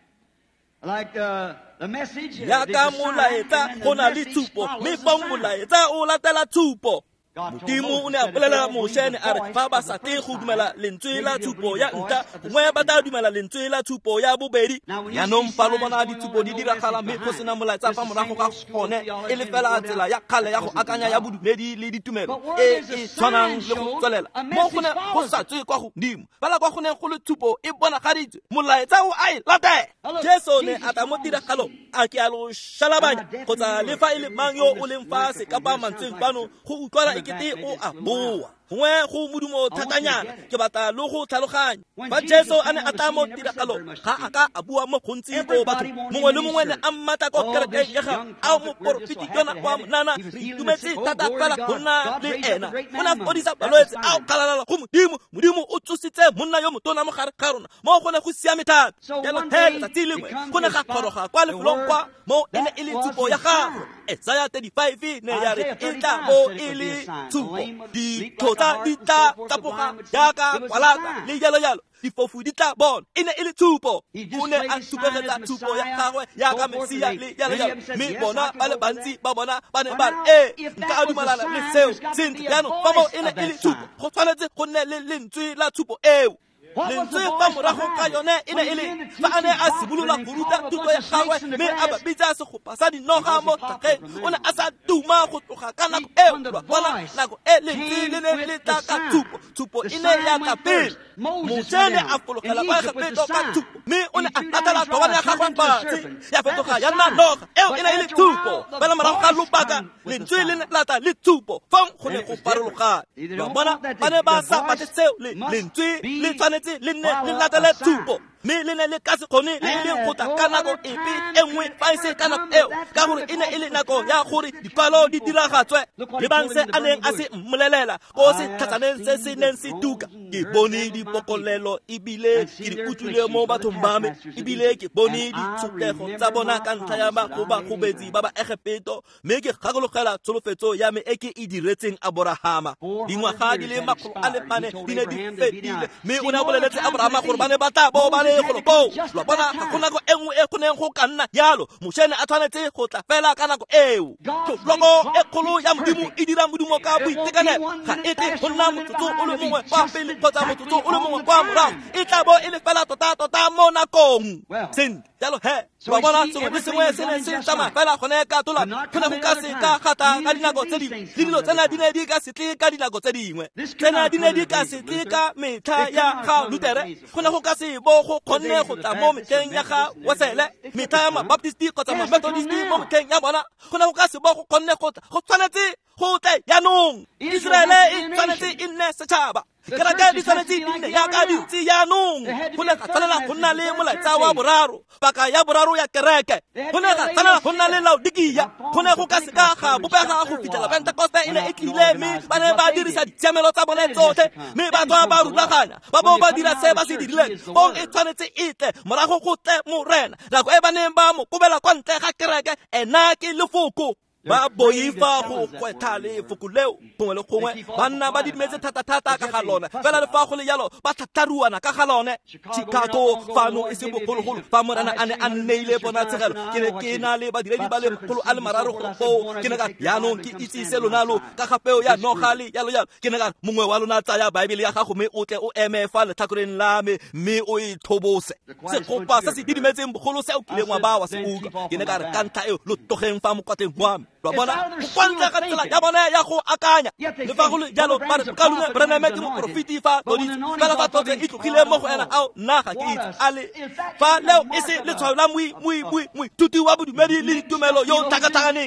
yaka molaetsa go na le tshupo mme fa molaetsa o latela tshupo modimo o ne a bolelela mošene a re fa ba sa te go dumela lentswe la tshupo ya nta gongwe ba tla dumela lentswe la tshupo ya bobedi yaanong fa lo bona ditshupo di diragala mme go sena molaetsa fa morago ga gone e le fela tsela ya kgale ya go akanya ya bodumedi le ditumelo e e tshwanang le go tswelela mo go ne go sa tswe kwa godimo fela kwa go ne go le tshupo e bonagaditswe molaetsa o a e latela jesu ne a tla mo tiragalong a ke a lo šalabanya kgotsa le fa e le mang yo o leng fa se kapa mantsweng fano go utlwala ekete o a boa gongwe go modumo thatanyana ke batla le go tlhaloganya fa jesu a ne a tla mo tiragalong ga a ka a bua mo gontsi ko batho mongwe le mongwe ne a mmata ko kerekeng ya ga a moporofiti yona wa monana re itumetse thata fela go nna le ena o na fodisa balwetse a o galalala go modimo modimo o tsositse monna yo motona mo gare ga rona mo go ne go siame thata yalo thele tsatsi lengwe go ne ga goroga kwa lefelong kwa mo e ne e le tshupo ya gago Isaiah thirty-five ne ya re e tla bo e le tshupo ditlhotsa di tla tapoga jaaka kwalaka le jalo jalo difofu di tla bona e ne e le tshupo o ne a supegetsa tshupo ya gagwe jaaka mesia le jalo jalo mme bona ba le bantsi ba bona ba ne ba re e nka a dumalana le seo sentle jaanong fa mo e ne e le tshupo go tshwanetse go nne le lentswe la tshupo eo lentswe fa morago ka yone e ne e le fa a ne a simolola go ruta thuto ya gagwe mme a ba bitsa segopa sa dinoga mo tlhageng o ne a sa duma go tloga ka nako eo bona nako e lentswe le ne le tla ka tshupo tshupo e ne ya ka pele mošene a fologela kwa gepeto ka tshupo mme o ne a latela tobane ya gagwe fatshe ya fetoga ya nna noga eo e ne e le tshupo fela morago ga lobaka lentswe le ne lata le tshupo fa go ne go farologane ba bona ba ne ba sa batle seo lentswe le tshwanetse le ne le latele tshupo mme le ne le ka se kgone le e leng go tla ka nako epe e nngwe fa e se ka nako eo ka gore e ne e le nako ya gore dipalo di diragatswe le bang se a neng a se mmolelela ko se tlhatsaneng se se neng se tuka ke bone dipokolelo ebile ke di utlwile mo bathong ba me ebile ke bone ditshotlego tsa bona ka ntlha ya bagobetsi ba ba egepeto mme ke gakologelwa tsholofetso ya me e ke e diretseng aborahama dingwaga di le makgolo a le mane di ne di fedile mme o ne a boleletse aborahama gore ba ne ba tla bo ba le go lo lo bona ga gona go engwe e go neng go ka nna yalo mošene a tshwanetse go tla fela ka nako eo tloko e kgolo ya modimo e dira modimo ka boitekanelo ga e tle go nna motsotso o le mongwe kwa pele kgotsa motsotso o le mongwe kwa morago e tla bo e le fela tota-tota mo nakong sentle jalo he ba bona sengwe le sengwe se ne se tsamaya fela gone ka tola go ne go ka se ka gata ka dinako tse dingwe le dilo tsena di ne di ka se tle ka dinako tse dingwe tsena di ne di ka se tle ka metlha ya ga lutere go ne go ka se bo go kgonne go tla mo metlheng ya ga wesele metlha ya mabaptisti kgotsa mamethodisti mo metlheng ya bona go ne go ka se bo go kgonne go tla go tshwanetse go tle jaanong Israele e tshwanetse e nne setšhaba kereke di tshwanetse di nne yaka dintsi jaanong go ne ga tshwanela go nna le molaetsa wa boraro paka ya boraro ya kereke go ne ga tshwanela go nna le laodikia go ne go ka se ka ga bopega go fitlhela pentekoste e ne e tlile mme ba ne ba dirisa ditshiamelo tsa bone tsotlhe mme batho ba rulaganya ba bo ba dira se ba se dirileng bo e tshwanetse e tle morago go tle morena nako e ba neng ba mo kobela kwa ntle ga kereke ena ke lefoko ba boifa go gwetha lefoko leo gongwe le gongwe banna ba didimetse thata-thata ka ga lone fela le fa go le jalo ba thataruana ka ga lone Chicago fano e se bogologolo fa morena a ne a nneile bona tshegelo ke ne ke na le badiredi ba le kgolo a le mararo go foo ke ne ka jaanong ke itsise lonalo ka ga peo ya noga le jalo jalo ke ne ka mongwe wa lona tsaya baebele ya gago mme o tle o eme fa letlhakoreng la me mme o e thobose segopa se se didimetseng bogolo se o kileng wa ba wa se utlwa ke ne ka re ka ntlha eo lo togeng fa mokwateng wa me lo bona go kwantla ka tsela ya bona ya go akanya le fa go le jalo ba re ka lone Branham ke moprofiti fa doditse fela fa totse e tlogile mo go ena ao nna ga ke itse a le fa leo e se le tshwao la mui mui mui mui tuti wa bodumedi le ditumelo yo takataganeng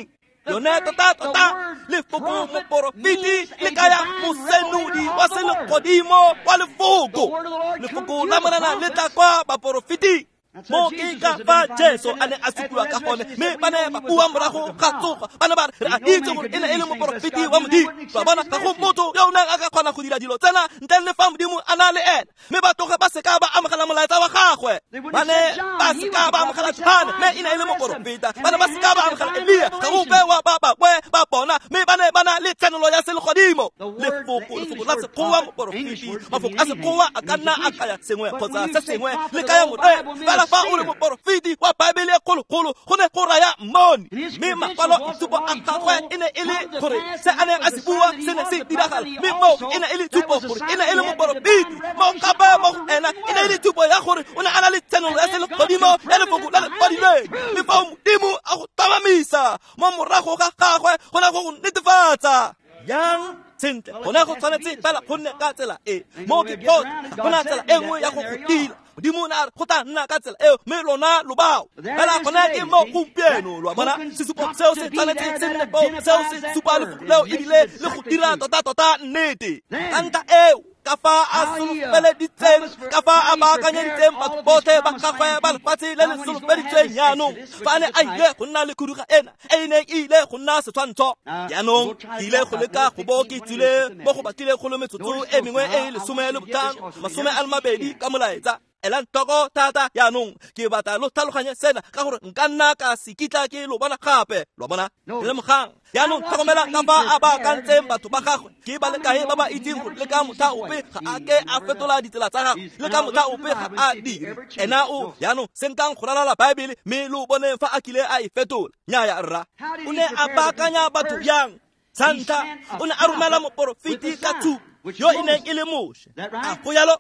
yone tota tota lefoko moporofiti le kaya mosenudi wa se legodimo wa lefoko lefoko la monana le tla kwa baporofiti mo ke ka fa Jesu ane a supua ka gone me bana ba bua morago ga tsoga bana ba re a itse gore ene ele moporofiti wa modimo ba bona ka go motho yo ona a ka kgona go dira dilo tsena ntle le fa modimo a na le ene me ba toga ba se ka ba amogela molaetsa wa gagwe bane ba se ka ba amogela Johane me ene ele moporofita bana ba se ka ba amogela Elia ga go bewa ba ba we ba bona me bane bana le tsenelo ya se le godimo le foko le foko la se kowa moporofiti mafoko a se kowa a ka nna a kaya sengwe kgotsa se sengwe le kaya mote fa o le moporofiti wa Baebele e kgolokgolo go ne go raya mmone mme makwalo itshupo a gagwe e ne e le gore se a neng a se bua se ne se diragala mme mo e ne e le tshupo gore e ne e le moporofiti mo gape mo ena e ne e le tshupo ya gore o ne a na le tsenolo ya se le godimo ya lefoko la le kwadilweng le fa modimo a go tamamisa mo morago ga gagwe go na go go netefatsa yang sentle go na go tshwanetse fela go nne ka tsela e mo ke pot go na tsela e nngwe ya go go dila modimo na go tla nna ka tsela eo mme lona lo bao fela gona ke mo gompieno lo bona sesupo seo se tshwanetse se nne bo seo se supa lefoko leo ebile le go dira tota tota nnete ka ntlha eo ka fa a solofeditseng ka fa a baakanyeditseng batho botlhe ba gagwe ba lefatshe le le solofeditsweng yaanong fa a ne a ile go nna le khuduga ena e ne e ile go nna setshwantsho yaanong ke ile go leka go bo ke tswile mo go batlile kgolo metsotso e mengwe e lesome le botlhano masome a le mabedi ka molaetsa ela ntoko thata yaanong ke batla lo tlhaloganye sena ka gore nka nna ka se kitla ke lo bona gape lo bona le mogang yaanong tlhokomela ka fa a baakantseng batho ba gagwe ke ba le kae ba ba itseng gore le ka motha ope ga a ke a fetola ditsela tsa gagwe le ka motha ope ga a dire ena o yaanong se nkang go ralala Baebele mme lo boneng fa a kile a e fetola nnyaya rra o ne a baakanya batho yang sa ntlha o ne a romela moporofiti ka thupo yo e neng e le moshe a go yalo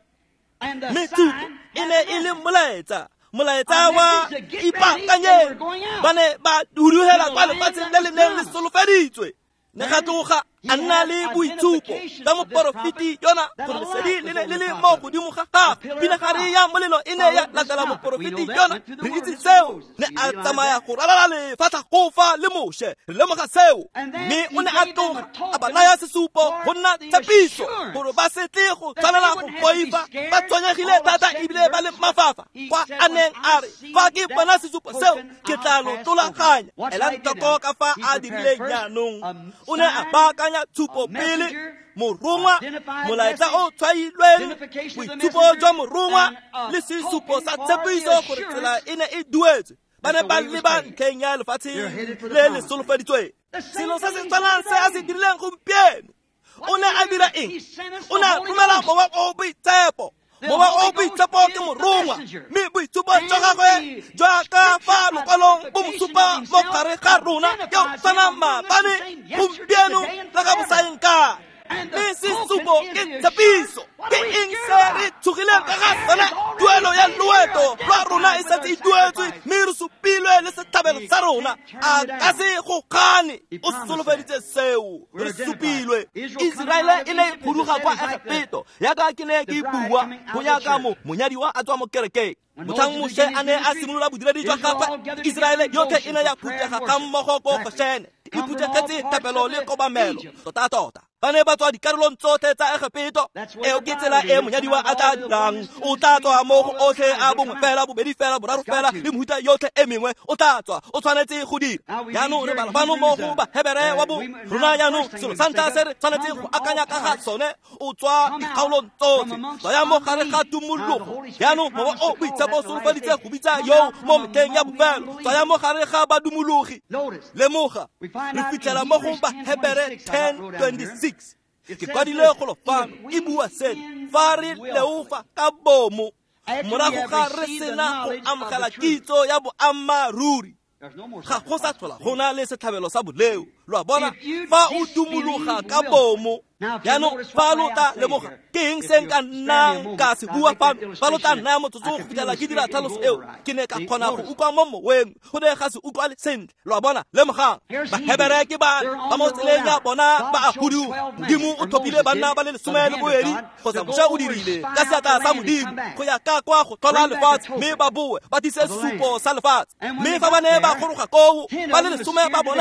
mme thupo e ne e le molaetsa molaetsa wa ipaakanyeng ba ne ba duduhela kwa lefatsheng le le neng le solofeditswe ne ga tloga a nna le boitshupo ka moporofiti yona gore lesedi le ne le le mo godimo ga gagwe pinagare ya molelo e ne ya latela moporofiti yona re itse seo ne a tsamaya go ralala lefatsha go fa le moshe re lemoga seo mme o ne a tloga a ba naya sesupo go nna tshepiso gore ba se tle go tshwanela go poifa ba tshwenyegile thata ebile ba le mafafa kwa a neng a re fa ke bona sesupo seo ke tla lo tolaganya ela ntoko ka fa a dirileng yaanong o ne a baakanya thupo pele morongwa molaetsa o tshwailweng boitshupo jwa morongwa le sesupo sa tshepiso gore tsela e ne e duetswe ba ne ba leba ntlheng ya lefatshe le le solofeditsweng selo se se tshwanang se a se dirileng gompieno o ne a dira eng o ne a romela mowa o boitshepo mowa o boitshepo ke morongwa mme boitshupo jwa gagwe jwa ka fa lokwalong bo mosupa mo gare ga rona yo tshwana maabane gompieno la ka bosaeng ka mme sesupo ke tshepiso ke eng se re tshogileng ka ga sona tuelo ya loeto lwa rona e setse e duetswe mme re supilwe le setlhabelo sa rona a ka se go kgane o solofeditse seo re supilwe Iseraele e ne e khuduga kwa Egepeto yaka ke ne ke bua go yaka mo monyadiwa a tswa mo kerekeng mothang moshe a ne a simolola bodiredi jwa gagwe Iseraele yotlhe e ne ya phuthega ga mmogo ko Goshene e phuthegetse thapelo le kobamelo tota-tota ba ne ba tswa dikarolong tsotlhe tsa Egepeto eo ke tsela e monyadiwa a tla dirang o tla tswa mo go otlhe a bongwe fela bobedi fela boraro fela le mohuta yotlhe e mengwe o tla tswa o tshwanetse go dira yaanong re bala fano mo go bahebere wa bo rona yaanong selo sa ntlha se re tshwanetse go akanya ka ga sone o tswa dikgaolong tsotlhe tsaya mo gare ga tumologo yaanong mowa o boitshepo o solofeditse go bitsa yo mo metlheng ya bofelo tsaya mo gare ga badumologi lemoga re fitlhela mo go bahebere ten twenty-six ke kwadile golo fano e bua seno fa re leufa ka bomo morago ga re sena go amogela kitso ya boammaruri ga go sa tlhola go na le setlhabelo sa boleu lo a bona fa o dumologa ka bomo yaanong fa lo tla lemoga ke eng se nka nnang ka se bua fano fa lo tla nnaya motsotso go fitlhela ke dira tlhaloso eo ke ne ka kgona go utlwa mo moweng go ne ga se utlwa le sentle lo a bona lemogang bahebere ke ba ba mo tseleng ya bona ba a huduga modimo o tlhophile banna ba le lesome le bobedi kgotsa moša o dirile ka seatla sa modimo go ya ka kwa go tlhola lefatshe mme ba boe ba dise sesupo sa lefatshe mme fa ba ne ba goroga koo ba le lesome ba bona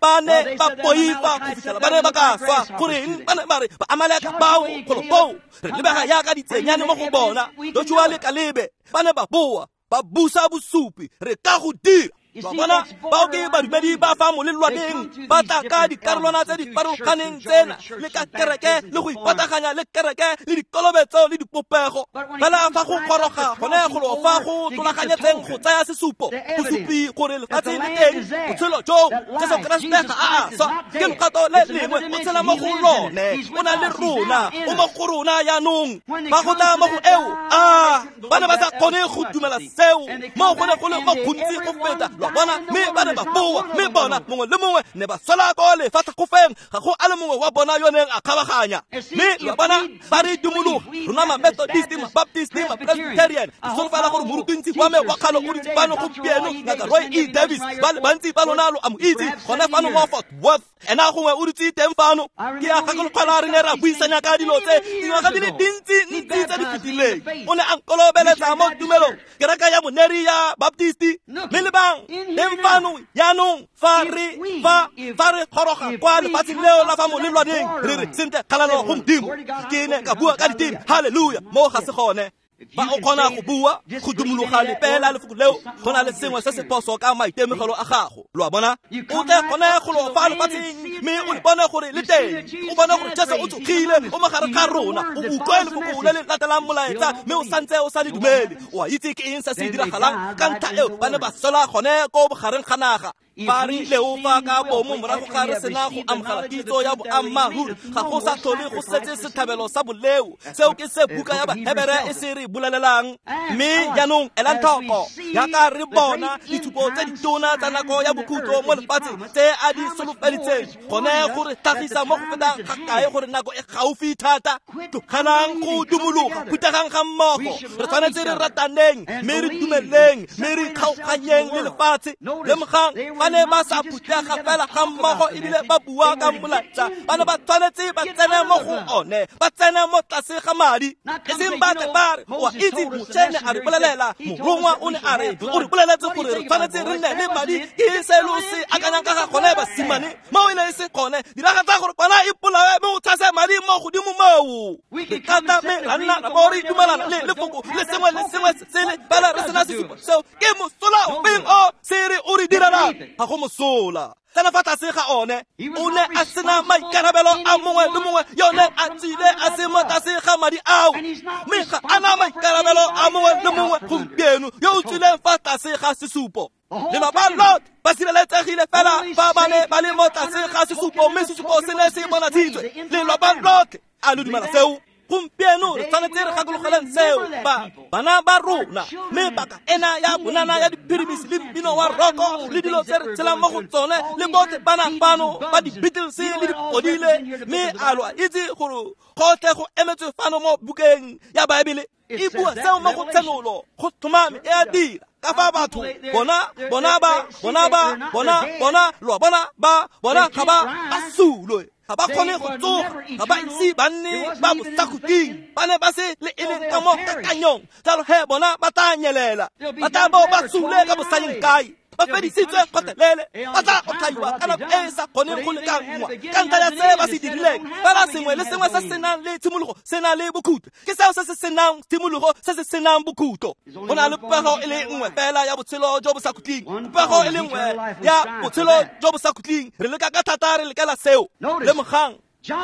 ba ne ba poifa go fitlhela ba ne ba ka swa goreng ba ne ba re ba Amaleka bao golopou re lebega yaka ditsenyane mo go bona Joshua le Kalebe ba ne ba boa ba busa bosupi re ka go dira ba bona bao ke badumedi ba fa molelwaneng ba tla ka dikarolwana tse di farologaneng tsena le ka kereke le go ipataganya le kereke le dikolobetso le dipopego fela fa go goroga gone go lo fa go tolaganyetseng go tsaya sesupo bosupi gore lefatshe le teng botshelo jo Jesu Kriste ga a sa ke lekgato le lengwe o tshela mo go lone o na le rona o mo go rona yaanong ba go tla mo go eo a ba ne ba sa kgone go dumela seo mo gone go le mo gontsi go feta lwa bona me ba ne ba boa me bona mongwe le mongwe ne ba sola ko le fa go feng ga go a le mongwe wa bona yone a kgabaganya me lwa bona ba re dumologa rona ma Methodist ma Baptist ma Presbyterian so fa la gore morutuntsi wa me wa khalo o ditsi bano go pieno ngaka Roy E Davis ba le bantsi ba lona lo a mo itse gone fano mo Fort Worth ena gongwe o ditsi teng fano ke a ga go kgona re ne ra buisanya ka dilo tse dingwe ga di le dintsi ntsi tse di fitileng o ne a nkolobeletsa mo tumelong ke reka ya moneri ya Baptist me le bang Demfano yaanong fa re fa fa re goroga kwa lefatsheng leo la fa molelwaneng re re sente kgalano go modimo ke ne ka bua ka diteng haleluya mo ga se gone ba o kgona go bua go dumologa lepela lefoko leo go na le sengwe se se poso ka maitemogelo a gago lo a bona o tle kgone go lo fa lefatsheng mme o bone gore le teng o bone gore Jesu o tsogile o mogare ga rona o utlwe lefoko le le latelang molaetsa mme o santse o sa le dumele o a itse ke eng se se diragalang ka ntlha eo ba ne ba sola gone ko bogareng ga naga ba re leo fa ka bomo morago ga re sena go amogela kitso ya boammaruri ga go sa tlhole go setse sethabelo sa boleu seo ke se buka ya Bahebere e se re bolelelang mme jaanong ela tlhoko yaka re bona dithupo tse ditona tsa nako ya bokhutlo mo lefatsheng tse a di solofeditseng gone gore tlhagisa mo go fetang ga kae gore nako e gaufi thata tlogelang go dumologa phuthegang ga mmogo re tshwanetse re rataneng mme re dumeleng mme re kgaoganyeng le lefatshe le mogang ba ne ba sa phuthega fela ga mmogo ebile ba bua ka molaetsa ba ne ba tshwanetse ba tsene mo go one ba tsene mo tlase ga madi e seng ba tle ba re wa itse motšhene a re bolelela morongwa o ne a re o re boleletse gore re tshwanetse re nne le madi ke selo se akanyang ka ga gone basimane mo e ne se gone diraga tsa gore bona e polawe mme o tshase madi mo godimo moo re thata mme ra nna ra bo re dumelana le lefoko le sengwe le sengwe se le fela re sena sesupo seo ke mosola o feng o se re o re direla ga go mosola tsena fa tlase ga one o ne a sena maikarabelo a mongwe le mongwe yone a tsile a se mo tlase ga madi ao mme ga a na maikarabelo a mongwe le mongwe gompieno yo o tswileng fa tlase ga sesupo lelapa Lot ba sireletsegile fela fa ba ne ba le mo tlase ga sesupo mme sesupo se ne se bonatshitswe lelapa Lot a le dumela seo gompieno re tshwanetse re gakologeleng seo ba bana ba rona mme baka ena ya bonana ya diphirimisi le mmino wa roko le dilo tse re tshelang mo go tsone le botlhe bana bano ba di-Beatles le dipodile mme a lo a itse gore gotlhe go emetswe fano mo bukeng ya Baebele e bua seo mo go tsenolo go thomame e a dira ka fa batho bona bona ba bona ba bona bona lo bona ba bona ga ba asulwe ga ba kgone go tsoga ga ba itse ba nne ba bosakuting ba ne ba se le e leng ka mo kakanyong jalo he bona ba tla nyelela ba tla bo ba sule ka bosayeng kae ba fedisitswe kgotelele ba tla otlhaiwa ka nako e e sa kgoneng go lekangwa ka ntlha ya se ba se dirileng fela sengwe le sengwe se se senang le tshimologo se na le bokhutlo ke seo se se senang tshimologo se se senang bokhutlo go na le pego e le nngwe fela ya botshelo jo bo sa khutling pego e le nngwe ya botshelo jo bo sa khutling re leka ka thata re lekela seo le mogang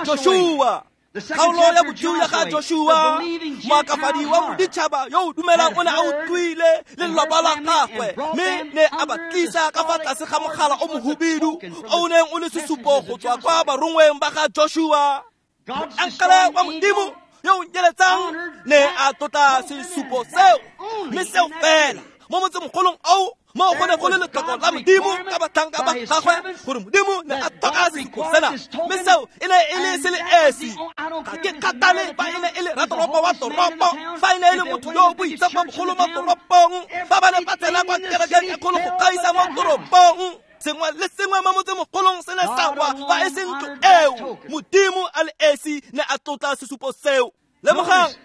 Joshua kgaolo ya boduya ga Joshua moakafadi wa moditšhaba yo o dumelang o ne a utlwile le lelapa la gagwe mme ne a ba tlisa ka fa tlase ga mogala o mohubedu o neng o le sesupo go tswa kwa barongweng ba ga Joshua moankele wa modimo yo o nyeletsang ne a tota sesupo seo mme seo fela mo motsemogolong ao mo go ne go le letlhoko la modimo ka batlhanka ba gagwe gore modimo ne a toka sesupo sena mme seo e ne e le se le esi ga ke kgatale fa e ne e le ratoropo wa toropo fa e ne e le motho yo o boitsepa bogolo mo toropong ba ba ne ba tsena kwa kerekeng e kgolo go gaisa mo toropong sengwe le sengwe mo motsemogolong se ne sa wa fa e se ntlo eo modimo a le esi ne a tlotla sesupo seo le mogang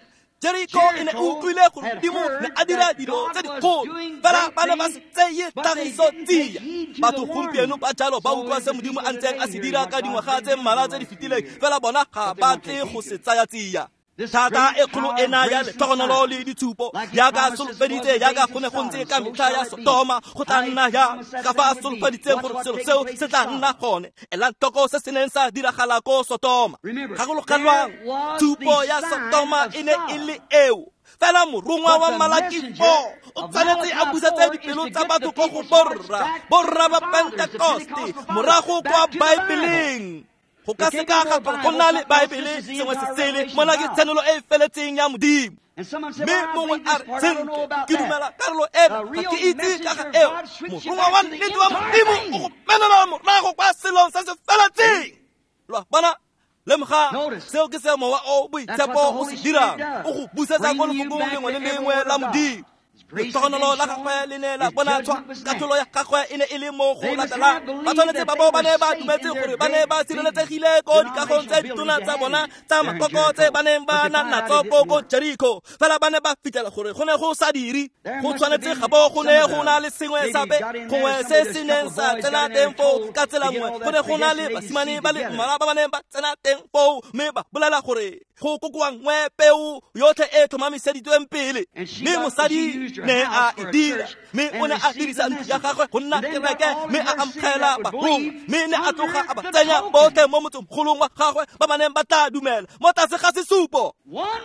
Jericho e ne utlwile gore Modimo ne a dira dilo tse dikgolo fela ba ne ba se tseye tagiso tsia. Batho gompieno ba jalo ba utlwa se Modimo a ntseng a se dira ka dingwaga tse mmala tse di fetileng fela bona ga ba tle go se tsaya tsia. Thata e kgolo ena ya letlhogonolo le ditshupo yaka solofeditse yaka go ne go ntse ka metlha ya Sodoma go tla nna ya ka fa solofeditseng gore selo seo se tla nna gone ela tlhoko se se neng sa diragala ko Sodoma. Gagologelwang tshupo ya Sodoma e ne e le eo fela morongwa wa Malaki four o tshwanetse a busetse dipelo tsa batho go go borra borra ba Pentecoste morago kwa Baebeleng. Go ka se ka ga go nna le Baebele sengwe se sele mona ke tsenelo e feletseng ya Modimo. Me mongwe a re sentle ke dumela karolo ena ga ke itse ka ga eo morongwa wa nnete wa Modimo o go menela morago kwa selong se se feletseng. Lwa bona lemoga seo ke seemo wa o boitshepo o se dirang o go busetsa ko lefokong lengwe le lengwe la Modimo. Letlhogonolo la gagwe le ne la bona tswa katlholo ya gagwe e ne e le mo go latelang. Ba tshwanetse ba bo ba ne ba dumetse gore ba ne ba sireletsegile ko dikagong tse ditona tsa bona tsa makoko tse ba neng ba na natso ko Jericho fela ba ne ba fitlhela gore go ne go sa diri. Go tshwanetse ga bo go ne go na le sengwe sape gongwe se se neng sa tsena teng foo ka tsela nngwe go ne go na le basimane ba le mmalwa ba ba neng ba tsena teng foo mme ba bolela gore go kokoa nngwe peu yotlhe e tlhomamiseditsweng pele mme mosadi ne a e dira mme o ne a dirisa ntlo ya gagwe go nna kereke mme a amogela barongwa mme ne a tloga a ba tsenya botlhe mo motsomogolong wa gagwe ba ba neng ba tla dumela mo tlase ga sesupo.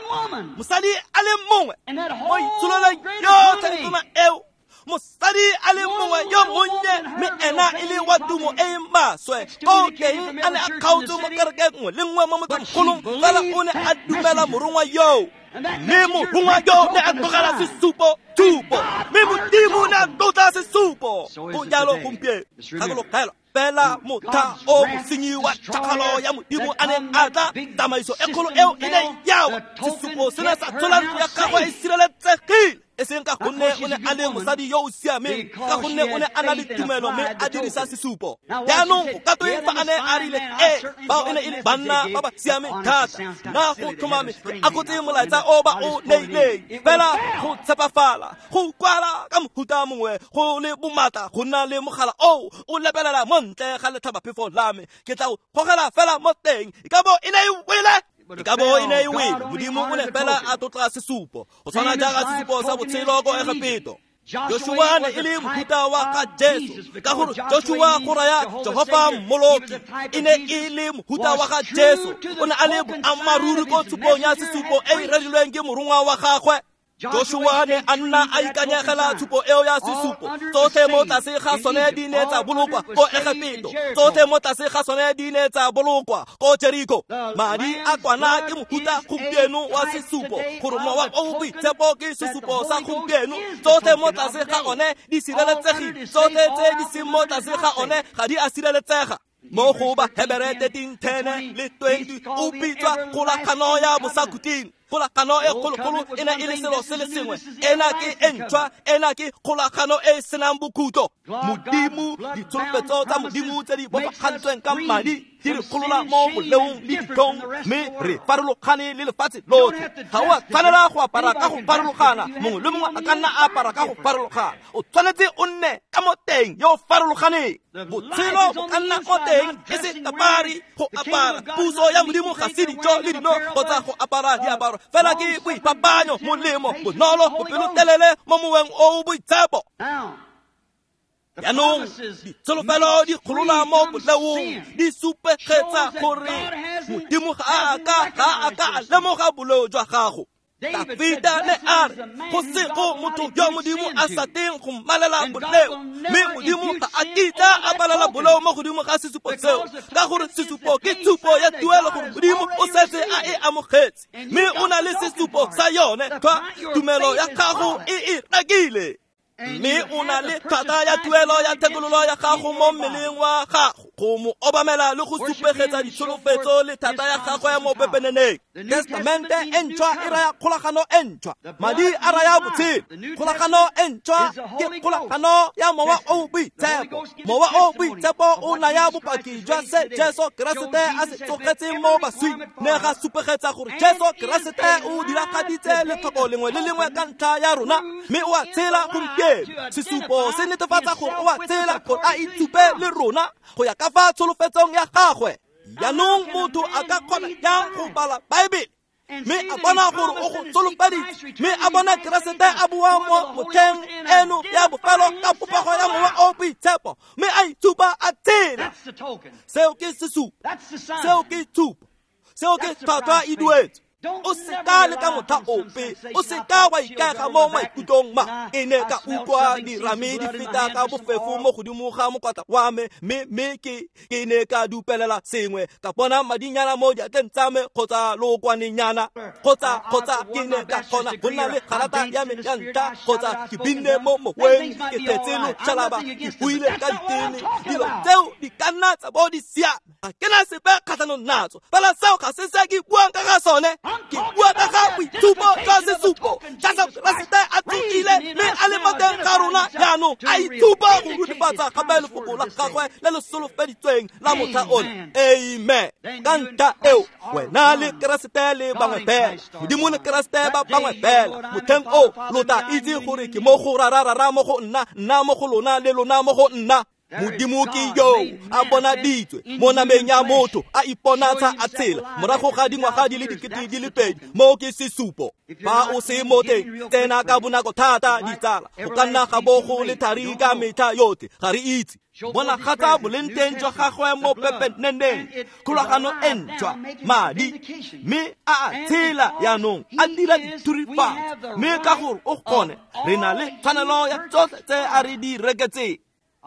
Mosadi a le mongwe mo itshololeng yotlhe e tona eo mosadi a le mongwe yo monnye mme ena e le wa tumo e e maswe ko teng a ne a kgaotse mo kereke nngwe le nngwe mo motsomogolong fela o ne a dumela morongwa yo mme morongwa yo ne a tlogela sesupo thupo mme Modimo ne a tlotla sesupo go jalo gompieno. Gakologelwa fela motha o mosenyi wa tšhakgalo ya Modimo a ne a tla tsamaiso e kgolo eo e ne yawa sesupo se ne sa tshola ntlo ya gagwe e sireletsegile e seng ka gonne o ne a le mosadi yo o siameng ka gonne o ne a na le tumelo mme a dirisa sesupo. Jaanong go ka toeng fa a ne a rile e bao e ne e le banna ba ba siameng thata na go tlhomame a kgotse molaetsa o ba o neileng fela go tshepafala go kwala ka mohuta mongwe go le bomatla go nna le mogala o o lebelela mo ntle ga letlhabaphefo la me ke tla o gogela fela mo teng e ka bo e ne e wele e ka bo e ne e wele Modimo o ne fela a tlotla sesupo go tshwana jaaka sesupo sa botshelo ko Egepeto. Joshua ne e le mohuta wa ga Jesu ka gore Joshua go raya Jehova Moloki e ne e le mohuta wa ga Jesu o ne a le boammaruri ko tshupong ya sesupo e e rerilweng ke morongwa wa gagwe. Joshua ne a nna a ikanyegela tshupo eo ya sesupo tsotlhe mo tlase ga sone di ne tsa bolokwa ko Egepeto tsotlhe mo tlase ga sone di ne tsa bolokwa ko Jericho. Madi a kwana ke mohuta gompieno wa sesupo gore mowa o boitshepo ke sesupo sa gompieno tsotlhe mo tlase ga one di sireletsegile tsotlhe tse di seng mo tlase ga one ga di a sireletsega. Mo go ba Hebere thirteen ten le twenty o bitswa kgolagano ya bosakuteng. Kgolagano e kgologolo e ne e le selo se le sengwe ena ke e ntšhwa ena ke kgolagano e e senang bokhutlo. Modimo ditsholofetso tsa Modimo tse di bopagantsweng ka madi di re golola mo boleong le ditlhong mme re farologane le lefatshe lotlhe. Ga o a tshwanela go apara ka go farologana mongwe le mongwe a ka nna a apara ka go farologana o tshwanetse o nne ka mo teng yo o farologaneng. Botshelo bo ka nna mo teng e se kapari go apara puso ya Modimo ga se dijo le dino kgotsa go apara diaparo fela ke boipapanyo molemo bonolo bopelotelele mo moweng o boitshepo. Yaanong ditsholofelo di kgolola mo boleong di supetsa gore Modimo ga a ka ga a ka a lemoga boleo jwa gago. Davida ne a re go se go motho yo Modimo a sa teng go malela boleo mme Modimo ga a kitla a balela boleo mo godimo ga sesupo seo ka gore sesupo ke tshupo ya tuelo gore Modimo o setse a e amogetse mme o na le sesupo sa yone ka tumelo ya gago e e rekile mme o na le thata ya tuelo ya thekololo ya gago mo mmeleng wa gago. go mo obamela le go supegetsa ditsholofetso le thata ya gagwe ya mo pepeneneng. Testamente e ntšhwa e raya kgolagano e ntšhwa, madi a raya botshelo. Kgolagano e ntšhwa ke kgolagano ya mowa o boitshepo. Mowa o boitshepo o naya bopaki jwa se Jesu Keresete a se tsogetseng mo baswing, ne ga supegetsa gore Jesu Keresete o diragaditse lethoko lengwe le lengwe ka ntlha ya rona, mme o a tshela gompieno. Sesupo se netefatsa gore o a tshela gore a itshupe le rona go ya ka fa tsholofetsong ya gagwe. Yaanong motho a ka kgona yang go bala Baebele mme a bona gore o go tsolofaditse, mme a bona Keresete a bua mo motheng eno ya bofelo ka popego ya mowa o boitshepo, mme a itshupa a tshela. Seo ke sesupo, seo ke tshupo, seo ke tlhwatlhwa e duetswe. O se ka le ka motha ope, o se ka wa ikaega mo maikutlong ma. E ne ka utlwa dirame di feta ka bofefo mo godimo ga mokwatla wa me, mme mme ke ke ne ka dupelela sengwe ka bona madinyana mo diatleng tsa me kgotsa lookwanenyana kgotsa kgotsa ke ne ka kgona go nna le karata ya me ya ntlha kgotsa ke binne mo moweng ke tetse lotšhalaba ke buile ka ditene. Dilo tseo di ka nna tsa bo di siame, ga ke na sepe kgatlhanong natso, fela seo ga se se ke buang ka ga sone. Ke bua ka ga boitshupo jwa sesupo Jesu Keresete a tsogile mme a le mo teng ga rona jaanong a itshupa go rutifatsa gape lefoko la gagwe le le solofeditsweng la motha one. Amen. Ka ntlha eo wena le Keresete le bangwe fela, Modimo le Keresete ba bangwe fela. Motheng o lo tla itse gore ke mo go rararara mo go nna, nna mo go lona le lona mo go nna. Modimo ke yo a bona ditswe mo nameng ya motho a iponatsa a tshela morago ga dingwaga di le dikete di le pedi mo ke sesupo. Fa o se mo teng tsena ka bonako thata ditsala, go ka nna ga bo go le thari ka metlha yotlhe ga re itse. Bona gata bolenteng jwa gagwe mo pepeneneng, kgolagano e ntšhwa, madi, mme a a tshela yaanong a dira dithurifatso, mme ka gore o kgone re na le tshwanelo ya tsotlhe tse a re di reketseng.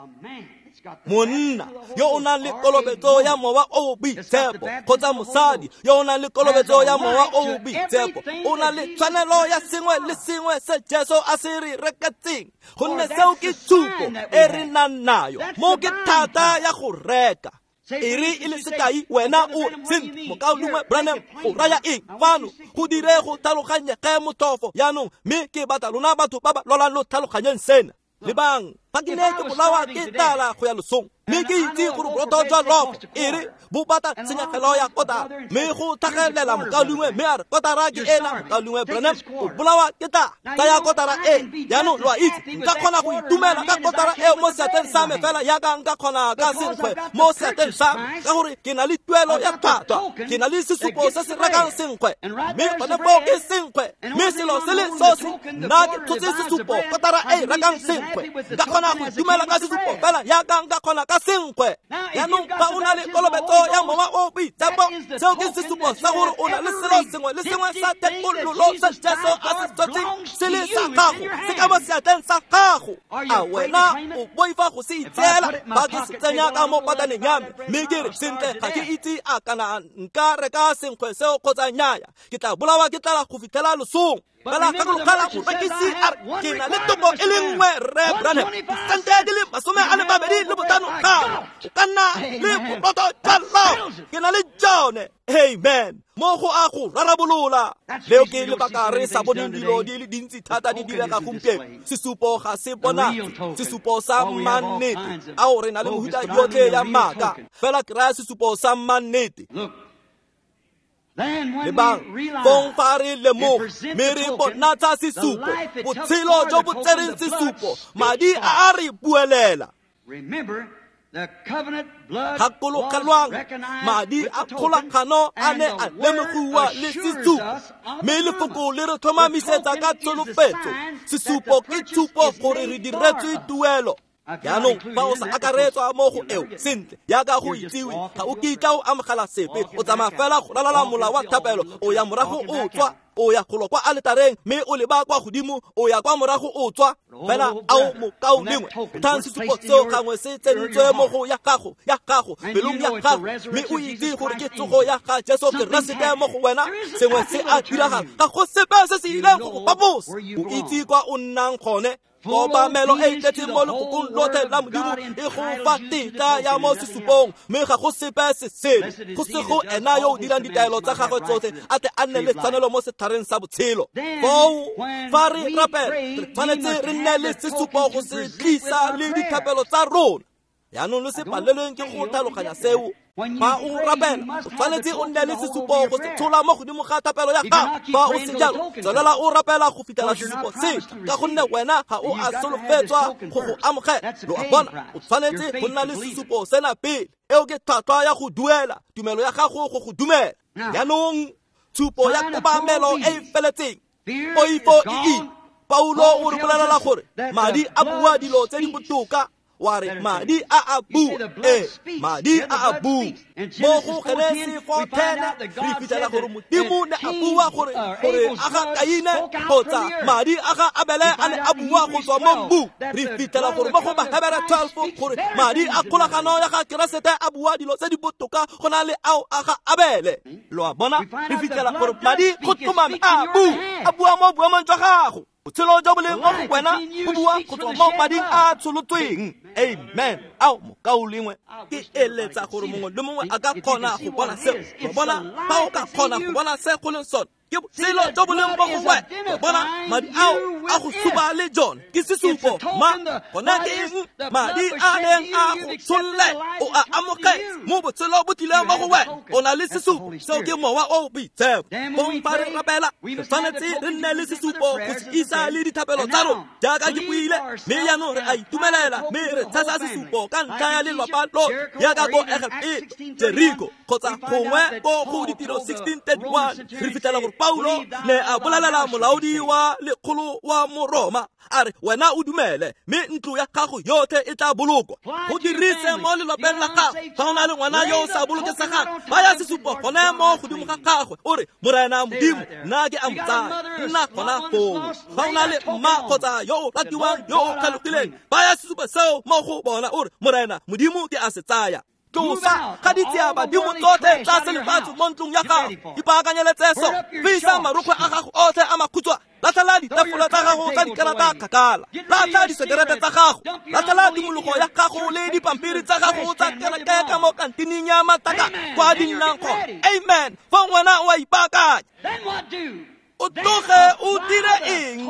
Monna yo o nang le kolobetso ya mowa o boitshepo kgotsa mosadi yo o nang le kolobetso ya mowa o boitshepo o na le tshwanelo ya sengwe le sengwe se Jesu a se re reketseng, gonne seo ke tshupo e re nang nayo mo ke thata ya go reka. E re e le sekai wena o sent mokaolume Branham o raya eng fano go dire go tlhaloganye ge motlhofo yaanong, mme ke batla lona batho ba ba lolang lo tlhaloganyeng sena. Lebang pa ke ne ke bolawa ke tala go ya losong, mme ke itse gore boto jwa lofo e re bo bata tshenyegelo ya kotara, mme go tlhagelela mokalume mme a re kotara ke ena mokalume Branham o bolawa ke tala ka ya kotara e. Yaanong lo a itse nka kgona go itumela ka kotara e mo seateng sa me fela yaka nka kgona ka senkgwe mo seateng sa me, ka gore ke na le tuelo ya tlhwatlhwa, ke na le sesupo se se rekang senkgwe, mme gone foo ke senkgwe, mme selo se le sosi nna ke thotse sesupo kotara e rekang senkgwe, nka kgona go itumela ka sesupo fela yaka nka kgona ka senkgwe. Yaanong fa o na le kolobetso ya mowa o boitshepo, seo ke sesupo sa gore o na le selo sengwe le sengwe sa tekololo sa Jesu a se tsotseng se le sa gago, se ka mo seatleng sa gago. A wena o boifa go se itseela ba ke se tsenya ka mo pataneng ya me, mme ke re sentle ga ke itse a kana nka reka senkgwe seo kgotsa nnyaya, ke tla bolawa ke tlala go fitlhela losong. Bala ka go kala go rekisi a ke na le topo e le nngwe re Branham sente di le masome a le babedi le botano gano o ka nna le bopoto jalo ke na le jone. Amen. Mo go a go rarabolola leo ke lebaka re sa boneng dilo di le dintsi thata di direga gompieno. Sesupo ga se bona sesupo sa mannete a o re na le mohuta yotlhe ya maaka, fela ke raya sesupo sa mannete. Lebang fong fa re le mo mme re bonatsa sesupo, botshelo jo bo tsereng sesupo, madi a a re buelela. Gakologelwang madi a kgolagano a ne a lemogiwa le sesupo, mme lefoko le re tlhomamisetsa ka tsholofetso. Sesupo ke tshupo gore re diretswe tuelo. Yaanong fa o sa akaretswa mo go eo sentle yaka go itsiwe, ga o kitla o amogela sepe, o tsamaya fela go lalala mola wa thapelo, o ya morago o tswa, o ya go kwa aletareng, mme o leba kwa godimo, o ya kwa morago o tswa fela ao mokao lengwe. Thang sesupo seo gangwe se tsentswe mo go ya gago ya gago pelong ya gago, mme o itse gore ke tsogo ya ga Jesu Keresete mo go wena. Sengwe se a diragala ga go sepe se se ileng go go paposa, o itse kwa o nnang gone. kobamelo e tletse mo lekgokong lotlhe la modimo e go fa tetla ya mo sesupong mme ga go sepe se sele go se go ena yo o dirang ditaelo tsa gagwe tsotlhe a tle a nne le tshwanelo mo sethareng sa botshelo foo fa re rapela re tshwanetse re nne le sesupo go se tlisa le dithapelo tsa rona yaanong le se palelweng ke go tlhaloganya seo fa o rapela o tshwanetse o nne le sesupo go se tshola mo godimo ga thapelo ya gago fa o se jalo tswelela o rapela go fitlhela sesupo se ka gonne wena ga o a solofetswa go go amogela lo a bona o tshwanetse go nna le sesupo sena pele eo ke tlhwatlhwa ya go duela tumelo ya gago go go dumela yaanong tshupo ya kobamelo e e feletseng poifo e Paulo o re bolelela gore madi a bua dilo tse di botoka wa re madi a a bua e madi a a bua mo go Genesis four ten re fitlhela gore modimo ne a bua gore gore a ga Kaine kgotsa madi a ga Abele a ne a bua go tswa mo mbu re fitlhela gore mo go Bahebere twelve gore madi a kgolagano ya ga Keresete a bua dilo tse di botoka go na le ao a ga Abele lo a bona re fitlhela gore madi go tlhomame a bua a bua mo boemong jwa gago botshelo jo bo leng mo go wena go bua go tswa mo mading a tsholotweng amen ao mokao lengwe ke eletsa gore mongwe le mongwe a ka kgona go bona seo go bona fa o ka kgona go bona se go leng sone ke botshelo jo bo leng mo go wena bona madi ao a go supa le John ke sesupo ma gona ke eng madi a leng a go tsholle o a amogetse mo botshelo bo tlileng mo go wena o na le sesupo seo ke mowa o boitshepo mo mpare rapela tshwanetse re nne le sesupo go se isa le dithapelo tsa rona jaaka ke buile mme yaanong re a itumelela mme re tshasa sesupo ka ntlha ya lelapa lo yaka ko Egipto Jeriko kgotsa gongwe ko go ditiro sixteen thirty-one re fitlhela gore Paulo ne a bolelela molaodi wa lekgolo wa Moroma a re wena o dumele mme ntlo ya gago yotlhe e tla bolokwa go dirise mo lelapeng la gago fa o na le ngwana yo o sa bolokesegang baya sesupo gone mo godimo ga gagwe o re morena modimo nna ke a motsaya nna gona foo fa o na le mma kgotsa yo o ratiwang yo o kgalogileng baya sesupo seo mo go bona o re morena modimo ke a se tsaya tlosa ga ditsia badimo tsotlhe tsa selefatshe mo ntlong ya gago ipaakanyeletse so fisa marukgwe a gago otlhe a makhutshwa latlhela ditafola tsa gago tsa dikarata kgakala latlha disekerete tsa gago latlhela dimologo ya gago le dipampiri tsa gago tsa kereke ka mo kantining ya mataka kwa di nnang gone amen fa ngwana o a ipaakanya o tloge o dire eng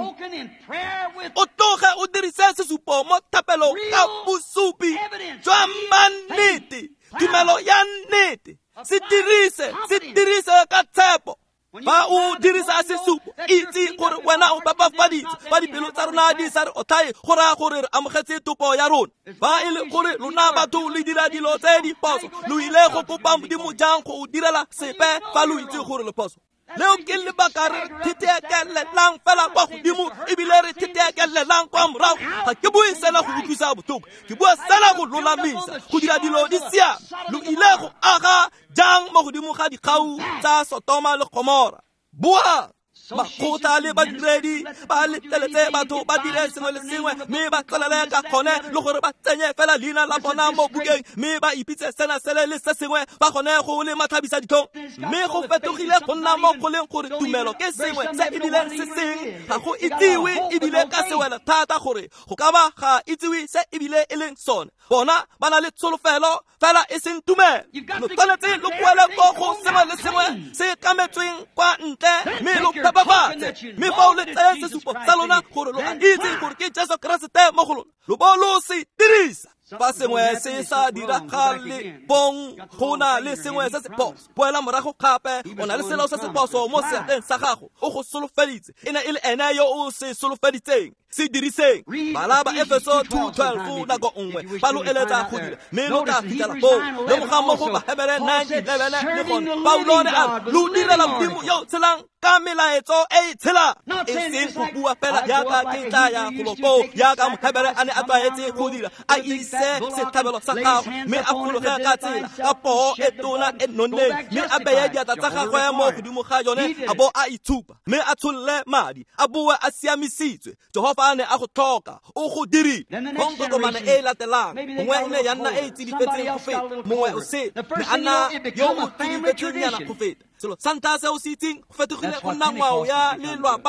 o tloge o dirise sesupo mo thapelong ka bosupi jwa mannete tumelo ya nnete se dirise se dirise ka tshepo fa o dirisa sesupo itse gore wena o bapafaditse fa dipelo tsa rona di sa re otlhae go raya gore re amogetse topo ya rona fa e le gore lona batho le dira dilo tse di poso lo ile go kopa modimo jang go o direla sepe fa lo itse gore le poso leo ke lebaka re thetekelelang fela kwa godimo ebile re thetekelelang kwa morago ga ke bue sela go utlwisa botlhoko ke bua sela go lolamisa go dira dilo di siame lo ile go aga jang mo godimo ga dikgau tsa Sotoma le Gomora bua makgotla le badiredi ba leteletse batho ba dire sengwe le sengwe mme ba tlelele ka kgone le gore ba tsenye fela leina la bona mo bukeng mme ba ipitse sena sele le se sengwe ba kgone go le mathabisa dithong mme go fetogile go nna mo go leng gore tumelo ke sengwe se ebile se seng ga go itsiwe ebile ka sewela thata gore go ka ba ga itsiwe se ebile e leng sone bona ba na le tsholofelo fela e seng tumelo lo tshwanetse lo kwele go go sengwe le sengwe se kametsweng kwa ntle mme lo babatse mme fa o le tsaya sesupo sa lona gore lo a itse gore ke Jesu Keresete mo go lona lo bo lo se dirisa fa sengwe se sa diragale bong go na le sengwe se se poso boela morago gape o na le selo se se poso mo seateng sa gago o go solofeditse e ne e le ene yo o se solofeditseng se diriseng bala ba Efeso two twelve nako nngwe ba lo eletsa go dira mme lo ka fitlhela foo le mo ga mo go ba Hebere nine eleven le gone Paulo ne a lo direla modimo yo tshelang ka melaetso e tshela e seng go bua fela yaka ke tla ya goloko yaka mo Hebere a ne a tlwaetse go dira a ise setlhabelo sa gago mme a fologe ka tsela ka poo e tona e nonneng mme a beye diatla tsa gagwe mo godimo ga yone a bo a itshupa mme a tsholle madi a boe a siamisitswe Jehova ne a go tlhoka o go dirile mo tokomane e latelang mongwe e ne ya nna e tsidifetseng go feta mongwe o se ne a nna yo o tsidifetseng yana go feta selo santa se o se itseng go fetogile go nna ngwao ya lelwapa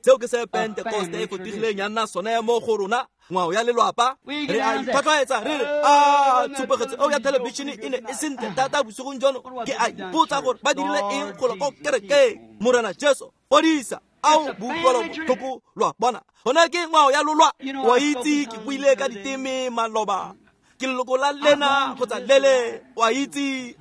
seo ke se Pentecoste e fotigileng ya nna sone mo go rona ngwao ya lelwapa re a iphatlaetsa re re a tshupegetse o ya television e ne e sentle thata bosigong jono ke a ipotsa gore ba dirile eng go la go kerekeng morena Jesu odisa ao bukwalo botlhoko lwa bona gona ke ngwao ya lolwa wa itse ke buile ka diteme maloba ke leloko la lena kgotsa lele wa itse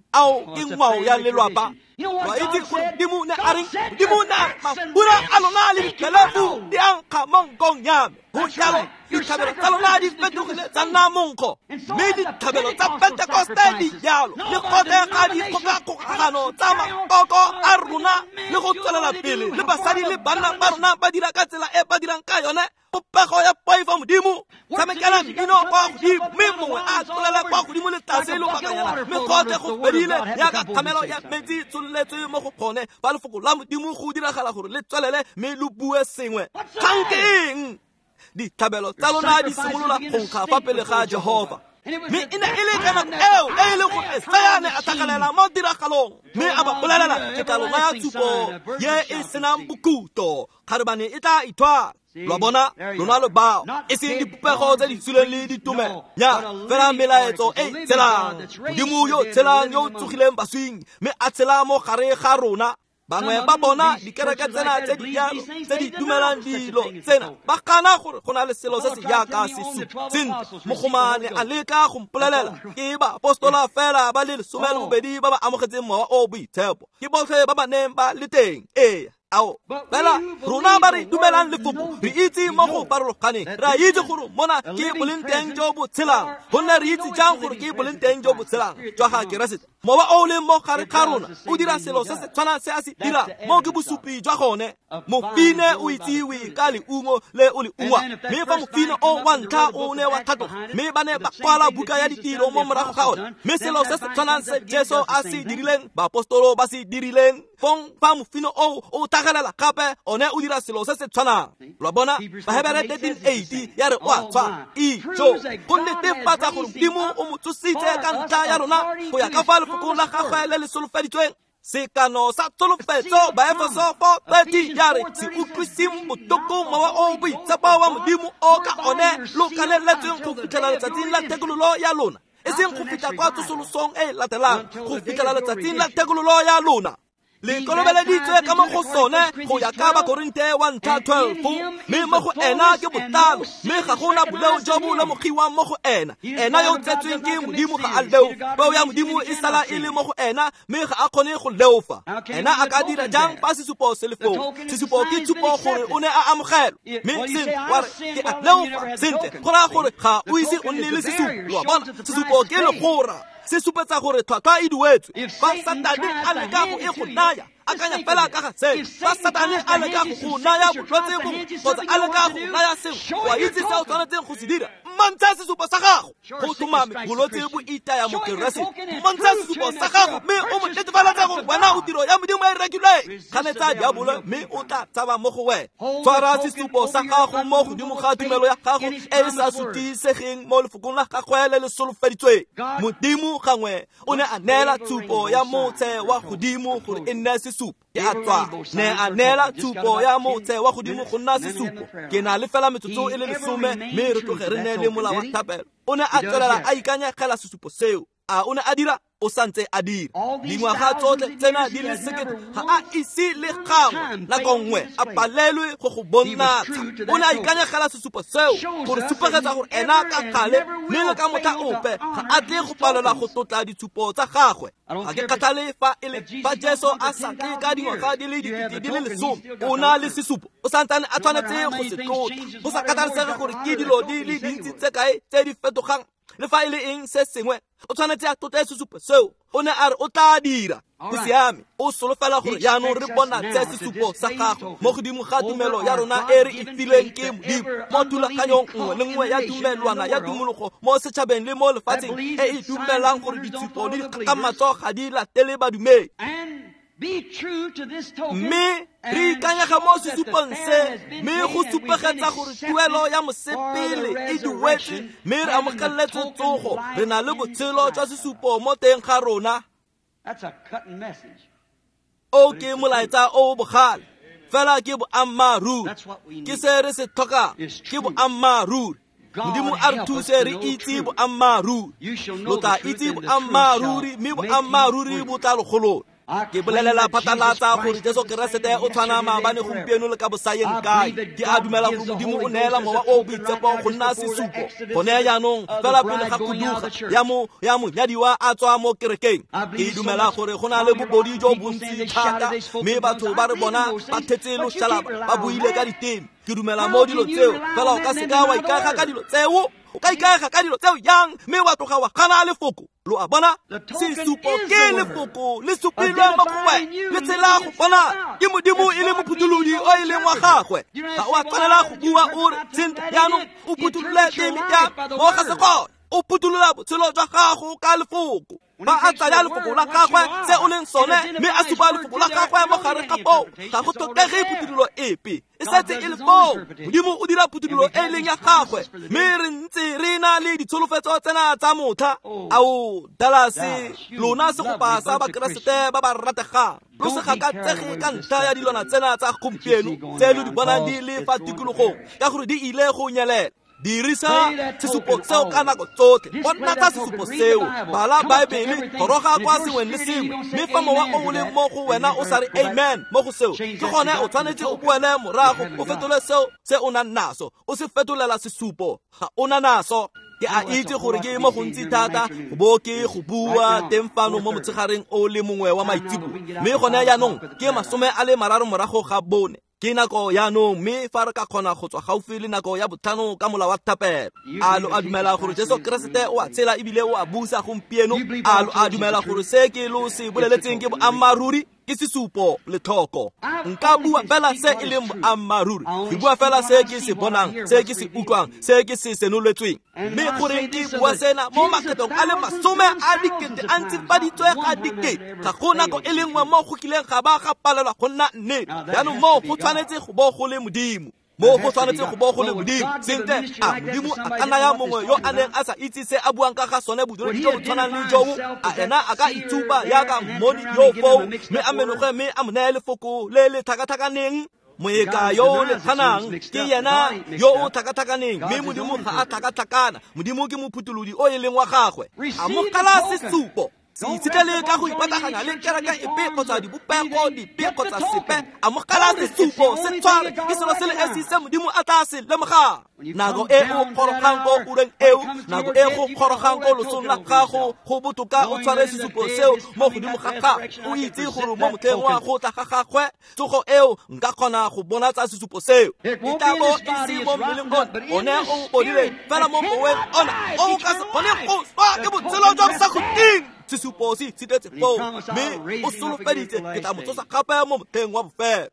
ao ke ngwao ya lelwapa wa itse gore dimo ne a reng dimo na mafura a lona le diphelefu di ankga mo nkong yame go jalo dithabelo tsa lona di fetogile tsa nna monkgo mme dithabelo tsa Pentecoste di jalo le kgotega dikgokagano tsa makoko a rona le go tswelela pele le basadi le banna ba rona ba dira ka tsela e ba dirang ka yone popego ya poifo modimo tshamekela mmino kwa godimo mme mongwe a tlolela kwa godimo le tase le bakanyana mme kgote go fedile yaka kgamelo ya metsi tsholetswe mo go kgone ba lefoko la modimo go diragala gore le tswelele mme le bue sengwe kgang ke eng dithabelo tsa lona di simolola go nkga fa pele ga Jehova mme e ne e le ka nako eo e le go Esayane a tlhakalela mo tiragalong mme a ba bolelela ke tla lona ya tshupo ye e senang bokuto kgarebane e tla ithwa lwa bona lona le bao e seng dipopego tse di suleng le ditumelo nya fela melaetso e tshelang modimo yo tshelang yo tsogileng baswing mme a tshela mo gare ga rona bangwe ba bona dikereke tsena tse di jalo tse di dumelang dilo tsena ba gana gore go na le selo se se yaka sesupo sentle mogomane a leka go mpolelela ke ba apostola fela ba le lesome le bobedi ba ba amogetseng mowa o boitshepo ke botlhe ba ba neng ba le teng ee ao fela rona ba re dumelang lefoko re itse mo go farologaneng re a itse gore mona ke boleng teng jo bo tshelang gonne re itse jang gore ke boleng teng jo bo tshelang jwa ga keresete mowa o leng mo gare ga rona o dira selo se se tshwanang se a se dira mo ke bosupi jwa gone mofine o itsewe ka leungo le o le ungwa mme fa mofine o wa ntlha o ne wa thato mme ba ne ba kwala buka ya ditiro mo morago ga one mme selo se se tshwanang se Jesu a se dirileng baapostolo ba se dirileng fong fa mofine o o tagalela gape one o dira selo se se tshwanang lwa bona Bahebere thirteen eighty ya re wa tswa ijo go netefatsa gore Modimo o mo tsositse ka ntlha ya rona go ya ka fa lefoko la gagwe le le solofeditsweng sekano sa tsholofetso Baefeso four thirty ya re se utlwiseng botlhoko mowa o boitshepo wa Modimo o ka one lo kaneletsweng go fitlhela letsatsing la thekololo ya lona e seng go fitlha kwa tsosolosong e latelang go fitlhela letsatsing la thekololo ya lona le kolobeleditswe ka mo go sone go ya ka Bakorinte one twelve mme mo go ena ke botlalo mme ga gona boleo jo bo lemogiwang mo go ena ena yo tsetsweng ke Modimo ga a leo peo ya Modimo e sala e le mo go ena mme ga a kgone go leofa ena a ka dira jang fa sesupo se le foo sesupo ke tshupo gore o ne a amogelwa mme sen wa ke a leofa sente go raya gore ga o ise o nne le sesupo wa bona sesupo ke le gora se supetsa gore tlhwatlhwa e duetswe fa Satane a leka go e go naya akanya fela ka ga se fa Satane a leka go naya botlhotse go kgotsa a leka go naya seo wa itse se o tshwanetseng go se dira mmantsha sesupo sa gago go tumame bolwetse bo itaya mo keresete mmantsha sesupo sa gago mme o mo netefaletsa gore wena o tiro ya Modimo e rekilwe ganetsa diabolo mme o tla tsaba mo go wena tshwara sesupo sa gago mo godimo ga tumelo ya gago e e sa sutisegeng mo lefokong la gagwe le le solofeditsweng Modimo gangwe o ne a neela tshupo ya motse wa godimo gore e nne sesupo ke a tswa ne a neela tshupo ya motse wa godimo go nna sesupo ke na le fela metsotso e le lesome mme re tloge re ne le mola wa thapelo o ne a tswelela a ikanyegela sesupo seo a o ne a dira o santse a dira dingwaga tsotlhe tsena di le sekete ga a ise le gangwe nako nngwe a palelwe go go bonnatsha o ne a ikanyegela sesupo seo gore supegetsa gore ena ka kgale mme le ka motlha ope ga a tle go palelwa go tlotla ditshupo tsa gagwe ga ke kgathale fa e le fa Jesu a sa tle ka dingwaga di le dikete di le lesome o na le sesupo o santsane a tshwanetse go se tlotla go sa kgathalesege gore ke dilo di le dintsi tse kae tse di fetogang le fa e le eng se sengwe o tshwanetse a tlotle sesupo seo o ne a re o tla dira go siame o solofela gore yaanong re bona tse sesupo sa gago mo godimo ga tumelo ya rona e re e fileng ke Modimo mo thulaganyong nngwe le nngwe ya tumelwana ya tumologo mo setšhabeng le mo lefatsheng e e dumelang gore ditshupo le dikgakamatso ga di latele badumedi mme re ikanyega mo sesupong se mme go supegetsa gore tuelo ya mosepele e duetswe mme re amogeletse tsogo re na le botshelo jwa sesupo mo teng ga rona o ke molaetsa o bogale fela ke boammaaruri ke se re se tlhoka ke boammaaruri modimo a re thuse re itse boammaaruri lo tla itse boammaaruri mme boammaaruri bo tla re golola ke bolelela phatlalatsa gore Jesu Keresete o tshwana maabane gompieno le ka bosayeng kae ke a dumela gore modimo o neela mowa o boitshepo go nna sesupo gone jaanong fela pele ga kuduga ya mo ya monyadiwa a tswa mo kerekeng ke dumela gore go na le bobodi jo bontsi thata mme batho ba re bona ba thetse loshalaba ba buile ka diteng ke dumela mo dilo tseo fela o ka seka wa ikaga ka dilo tseo o ka ikaga ka dilo tseo yang mme wa tloga wa gana lefoko lo a bona sesupo ke lefoko le supilwe mo go wena le tsela go bona ke modimo e le mophutolodi o e leng wa gagwe ga o a tshwanela go bua o re sente jaanong o phutolole temi ya mo ga segone o phutolola botshelo jwa gago ka lefoko ba a tsaya lefoko la gagwe se o leng sone mme a supa lefoko la gagwe mo gare ga poo ga go tlhokege phutololo epe e setse e le foo modimo o dira phutololo e leng ya gagwe mme re ntse re na le ditsholofetso tsena tsa motlha ao dalase lona segopa sa bakeresete ba ba rategang lo se gakatsege ka ntlha ya dilwana tsena tsa gompieno tse lo di bonang di le fa tikologong ka gore di ile go nyelela dirisa sesupo seo ka nako tsotlhe go nna tsa sesupo seo bala baebele goroga kwa sengweng le sengwe mme fa mowa o o leng mo go wena o sa re amen mo go seo ke gone o tshwanetse o boele morago o fetole seo se o nang naso o se fetolela sesupo ga o na naso ke a itse gore ke mo go ntsi thata go bo ke go bua teng fano mo motshegareng o le mongwe wa maitsibo mme gone jaanong ke masome a le mararo morago ga bone ke nako yaanong mme fa re ka kgona go tswa gaufi le nako ya botlhano ka mola wa thapelo a lo a dumela gore Jesu Keresete o a tshela ebile o a busa gompieno a lo a dumela gore se ke lo se boleletseng ke boammaaruri ke sesupo le tlhoko nka bua fela se e leng boammaaruri ke bua fela se ke se bonang se ke se utlwang se ke se senoletsweng mme gore ke bua sena mo makgetong a le masome a dikete a ntshifaditswe ga dikete ga go nako e lengwe mo go kileng ga ba ga palelwa go nna nnete jaanong mo go tshwanetse go bo go le modimo mo go tshwanetse go bo go le modimo sente a modimo a ka naya mongwe yo a neng a sa itse se a buang ka ga sone boduledi jo bo tshwanang le joo a ena a ka itsupa yaka mmoni yo foo mme a menoge mme a mo neye lefoko le le thakathakakaneng moeka yo o le kganang ke yena yo o thakathakakaneng mme modimo ga a thakathakana modimo ke mophutolodi o e leng wa gagwe a mo kala sesupo se itshitlele ka go ipataganya le kereka epe kgotsa dibopego dipe kgotsa sepe a mo kala sesupo se tshware ke selo se le esi se modimo a tla se lemogang nako e o gorogang ko ureng eo nako e go gorogang ko losong la gago go botoka o tshware sesupo seo mo godimo ga gago o itse gore mo motlheng wa go tla ga gagwe tsogo eo nka kgona go bona tsa sesupo seo ditabo e se mo mmeleng one one o bodile fela mo moweng ona o ka se kgone go swa ke botshelo jwa sa go ting sesupo se tshitetse foo mme o solofeditse ke tla mo tsosa gape mo motheng wa bofelo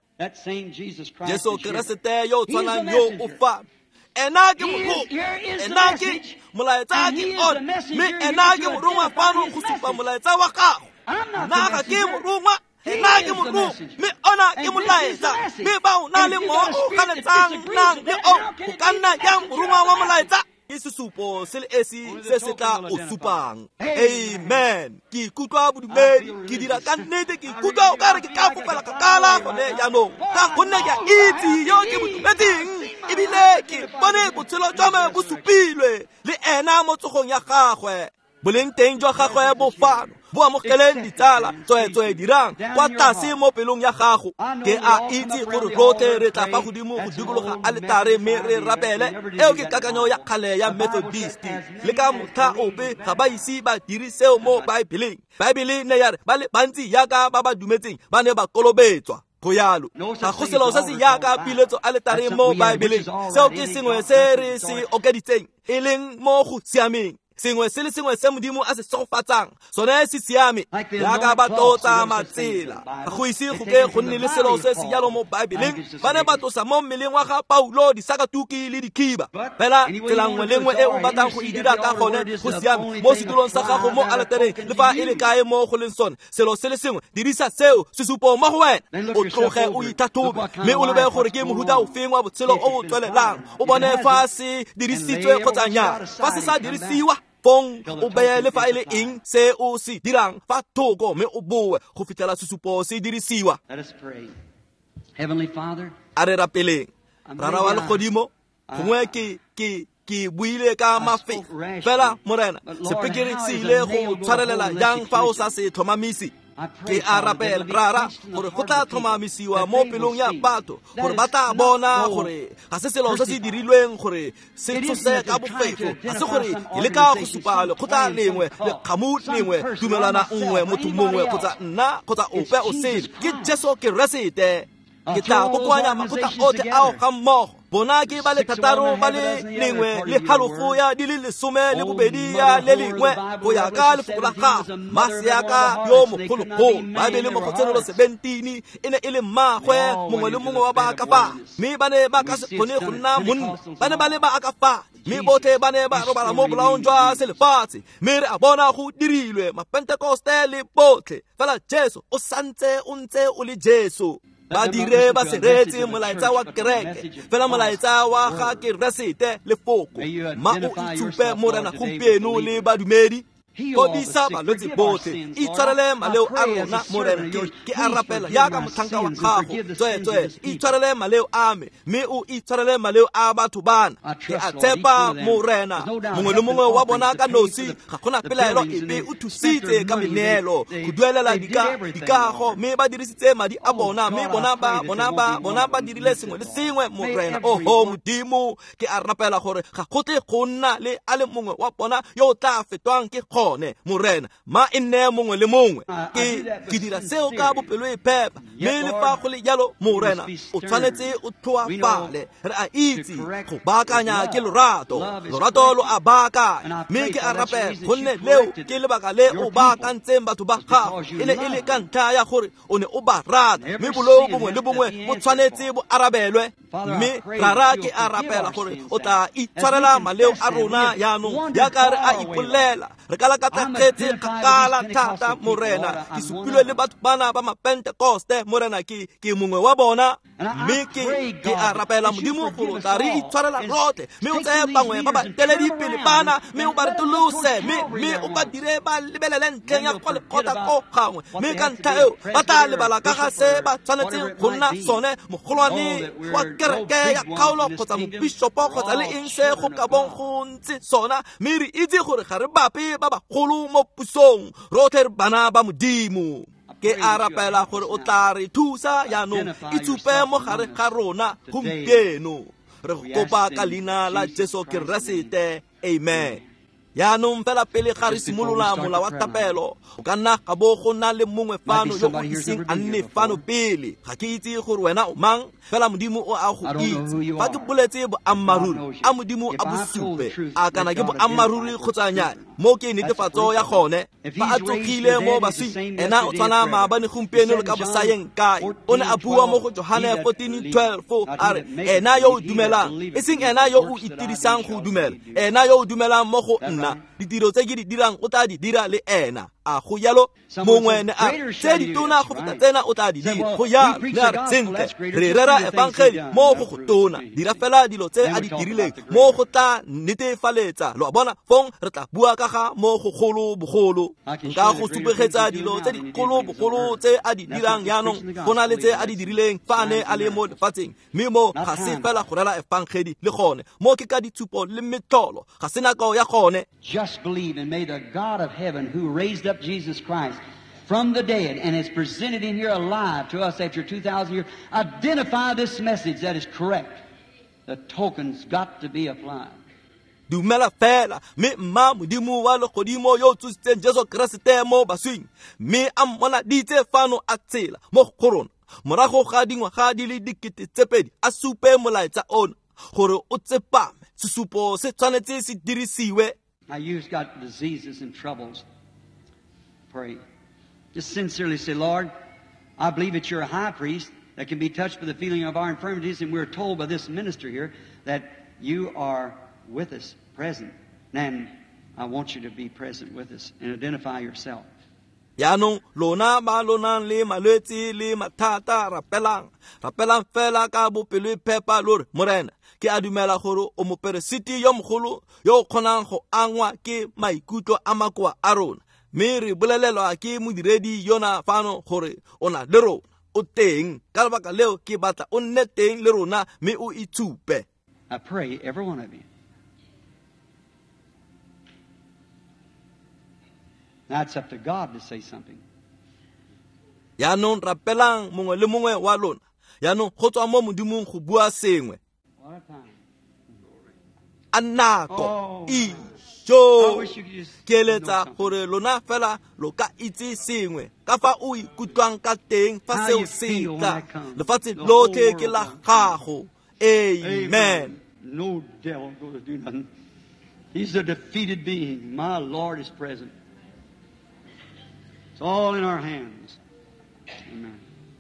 Jesu Keresete yo tshwanang yo o fa ena ke mo ena ke molaetsa ke on mme ena ke morongwa fano go supa molaetsa wa gago na ga ke morongwa ena ke morongwa mme ona ke molaetsa mme ba o na le mo o ganetsang nang le o o ka nna yang morongwa wa molaetsa ke sesupo se le esi se se tla o supang amen ke ikutlwa bodumedi ke dira ka nnete ke ikutlwa o kare ke ka fofela kgakala gone jaanong ka gonne ke a itse yo ke bodumeding ebile ke bone botshelo jwa me bo supilwe le ena mo tsogong ya gagwe boleng teng jwa gagwe bo fano bo amogeleng ditsala tsweetswe dirang kwa tlase mo pelong ya gago ke a itse gore rotlhe re tla fa godimo go dikologa aletare mme re rapele eo ke kakanyo ya kgale ya Methodist le ka motlha ope ga ba ise ba dire seo mo baebeleng baebele ne ya re ba le bantsi yaka ba ba dumetseng ba ne ba kolobetswa go yalo ga go selo se se yaka piletso aletare mo baebeleng seo ke sengwe se re se okeditseng e leng mo go siameng sengwe se le sengwe se modimo a se sogofatsang sone se siame yaka ba tlotsa matsela ga go ise go ke go nne le selo se se yalo mo baebeleng ba ne ba tlosa mo mmeleng wa ga Paulo disakatuki le dikhiba fela tsela nngwe le nngwe e o batlang go e dira ka gone go siame mo setulong sa gago mo alatereng le fa e le kae mo go leng sone selo se le sengwe dirisa seo sesupo mo go wena o tloge o ithathobe mme o lebe gore ke mohuta o feng wa botshelo o o tswelelang o bone fa se dirisitswe kgotsa nnyaa fa se sa dirisiwa fong o beye le fa e le eng se o se dirang fa thoko mme o boe go fitlhela sesupo se dirisiwa Heavenly Father, a re rapeleng rara wa legodimo gongwe ke ke ke buile ka mafe fela morena sepikiri se ile go tshwarelela jang fa o sa se tlhomamisi ke a rapela rara gore go tla tlhomamisiwa mo pelong ya batho gore ba tla bona gore ga se selo se se dirilweng gore se tsose ka bofefo ga se gore e le ka go supa lekgotla lengwe le kgamu lengwe tumelana nngwe motho mongwe kgotsa nna kgotsa ope o sele ke Jesu Keresete ke tla kokoanya makgotla otlhe ao ga mmogo bona ke ba le thataro ba le lengwe le halofo ya di le lesome le bobedi ya le lengwe go ya ka lefoko la gago Masiaka yo mogologolo Baebele mo go tsenelo seventeen e ne e le mmagwe mongwe le mongwe wa ba ka fa mme ba ne ba ka se kgone go nna monna ba ne ba le ba ka fa mme botlhe ba ne ba robala mo bolaong jwa selefatshe mme re a bona go dirilwe mapentekoste le botlhe fela Jesu o santse o ntse o le Jesu ba dire ba seretse molaetsa wa kereke fela molaetsa wa ga Keresete le foko ma o itsupe morena gompieno le badumedi kodisa balwetse botlhe itshwarele maleo a rona morena ke a rapela yaka motlhanka wa gago tswetswe itshwarele maleo a me mme o itshwarele maleo a batho bana ke a tshepa morena mongwe le mongwe wa bona ka nosi ga gona pelaelo epe o thusitse ka meneelo go duelela dikago mme ba dirisitse madi a bona mme bona ba bona ba bona ba dirile sengwe le sengwe morena oho modimo ke a rapela gore ga gotle go nna le a le mongwe wa bona yo tla fetwang ke morena ma enne mongwe le mongwe ke ke dira seo ka bopelo e phepa mme le fa go le jalo morena o tshwanetse o tlhoafale re a itse go baakanya ke lorato lorato lo a baakanya mme ke a rapela gonne leo ke lebaka le o baakantseng batho ba gago e ne e le ka ntlha ya gore o ne o ba rata mme boloo bongwe le bongwe bo tshwanetse bo arabelwe mme rara ke a rapela gore o tla itshwarela maleo a rona yaanong yaka re a ipolela re ka ka tetse kakala thata morena ke supilwe le batho bana ba mapentekoste morena ke ke mongwe wa bona mme ke ke a rapela modimo go tla re itshwarela rotlhe mme o tseye bangwe ba ba teledi pele bana mme o ba re tolose mme o ba dire ba lebelele ntlheng ya go lekgotla ko gangwe mme ka ntlha eo ba tla lebala ka ga se ba tshwanetseng go nna sone mogolwane wa kereke ya kgaolo kgotsa mobishopo kgotsa le eng se go ka bong go ntse sona mme re itse gore ga re bape ba ba golo mo pusong rotlhe bana ba modimo ke a rapela gore o tla re thusa yaanong itsupe mo gare ga rona gompieno re go kopa ka leina la Jesu Keresete amen yaanong fela pele ga re simolola mola wa tapelo o ka nna ga bo go nna le mongwe fano yo o iseng a nne fano pele ga ke itse gore wena o mang fela modimo o a go itse fa ke boletse boammaruri a modimo a bosupe a kana ke boammaruri kgotsa nnyane mo ke netefatso ya gone fa a tsogile mo basing ena o tshwana maabane gompieno le ka bosayeng kae o ne a bua mo go Johane fourteen twelve a re ena yo o dumelang e seng ena yo o itirisang go dumela ena yo o dumelang mo go nna ditiro tse ke di dirang o tla di dira le ena a go yalo mongwe ne a tse di tona go feta tsena o tla di dira go ya le a re tsente re rera evangeli mo go go tona dira fela dilo tse a di dirileng mo go tla netefaletsa lo bona fong re tla bua ka ga mo go golo bogolo ka go supegetsa dilo tse di golo bogolo tse a di dirang yaanong go na le tse a di dirileng fa ne a le mo lefatsheng mme mo ga se fela go rela evangeli le gone mo ke ka ditsupo le metlolo ga se nako ya gone. Just believe and may the God of heaven who raised up Jesus Christ from the dead and is presented in here alive to us after two thousand years identify this message that is correct. The token's got to be applied. Dumela fela me mma modimo wa le godimo yo tsusitseng Jesu Keresete mo baswing me a mmona ditse fano a tsela mo gorona morago ga dingwaga di le dikete tse pedi a supe molaetsa ona gore o tsepame sesupo se tshwanetse se dirisiwe. Now you've got diseases and troubles. Pray. Just sincerely say, Lord, I believe that you're a high priest that can be touched by the feeling of our infirmities, and we're told by this minister here that you are with us, present. And I want you to be present with us and identify yourself. Yaanong lona ba lona le malwetse le mathata rapelang rapelang fela ka bopelo phepa lore morena ke a dumela gore o moperesiti yo mogolo yo kgonang go angwa ke maikutlo a makoa a rona mme re bolelelwa ke modiredi yona fano gore ona le rona o teng ka lebaka leo ke batla o nne teng le rona mme o itshupe. I pray every one of you. Now it's up to God to say something. Yaanong rapelang mongwe le mongwe wa lona yaanong go tswa mo modimong go bua sengwe. What a time. A nako Oh, e I jo wish you could just ke eletsa gore lona fela lo ka itse sengwe ka fa o ikutlwang ka teng fa How seo you se feel when ka that comes. lefatshe The whole lotlhe ke la world. gago. Amen. No devil going to do nothing. He's a defeated being. My Lord is present. It's all in our hands. Amen.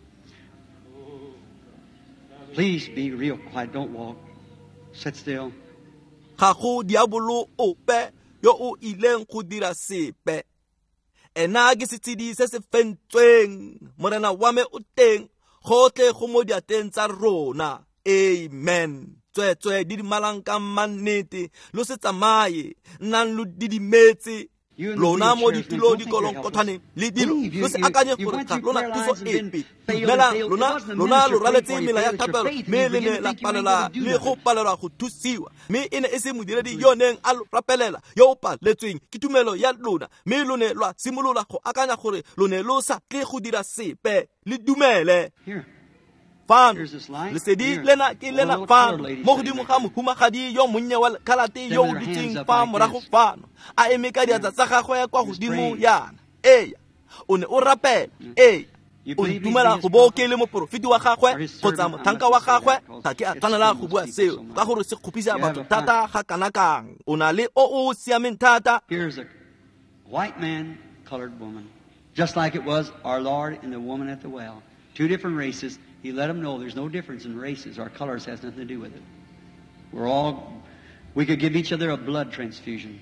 Please be real quiet. Don't walk. Sit still. Ga go diabolo ope yo o ileng go dira sepe. Ena ke setshedi se se fentsweng morena wa me o teng gotle go mo diateng tsa rona. Amen. Tswetswe di di malang ka mannete lo se tsamaye nang lo di di metse lona mo ditulo di kolongkotane le dilo lo se akanye gore ga lona tuso epe mela lona lona lo raletse mela ya thapelo me le ne la palela le go palela go thusiwa me ene e se modiredi yo neng a rapelela yo o paletsweng ke tumelo ya lona me lone lwa simolola go akanya gore lone lo sa tle go dira sepe le dumele. Here. Fano Here's this light. lesedi Here. lena ke All the lena little fano colored ladies mo sitting godimo there. ga mohumagadi yo monnye wa kalate yo o Them with their hands dutseng up fa like morago this. fano a eme ka diatla tsa gagwe kwa He's godimo praying. yana eya o ne o rapela eya You o believe he's itumela his go bo prophet? ke le moporofiti wa gagwe Or his kgotsa servant? mothanka I'm wa not gonna say gagwe that ga ke a because tshwanela it's go bua people seo so much. ka gore se kgopisa You have batho a fine- thata ga kana kang o na le o o siameng thata. Here's a white man, colored woman. Just like it was our Lord and the woman at the well. Two different races. He let them know there's no difference in races. Our colors has nothing to do with it. We're all, we could give each other a blood transfusion.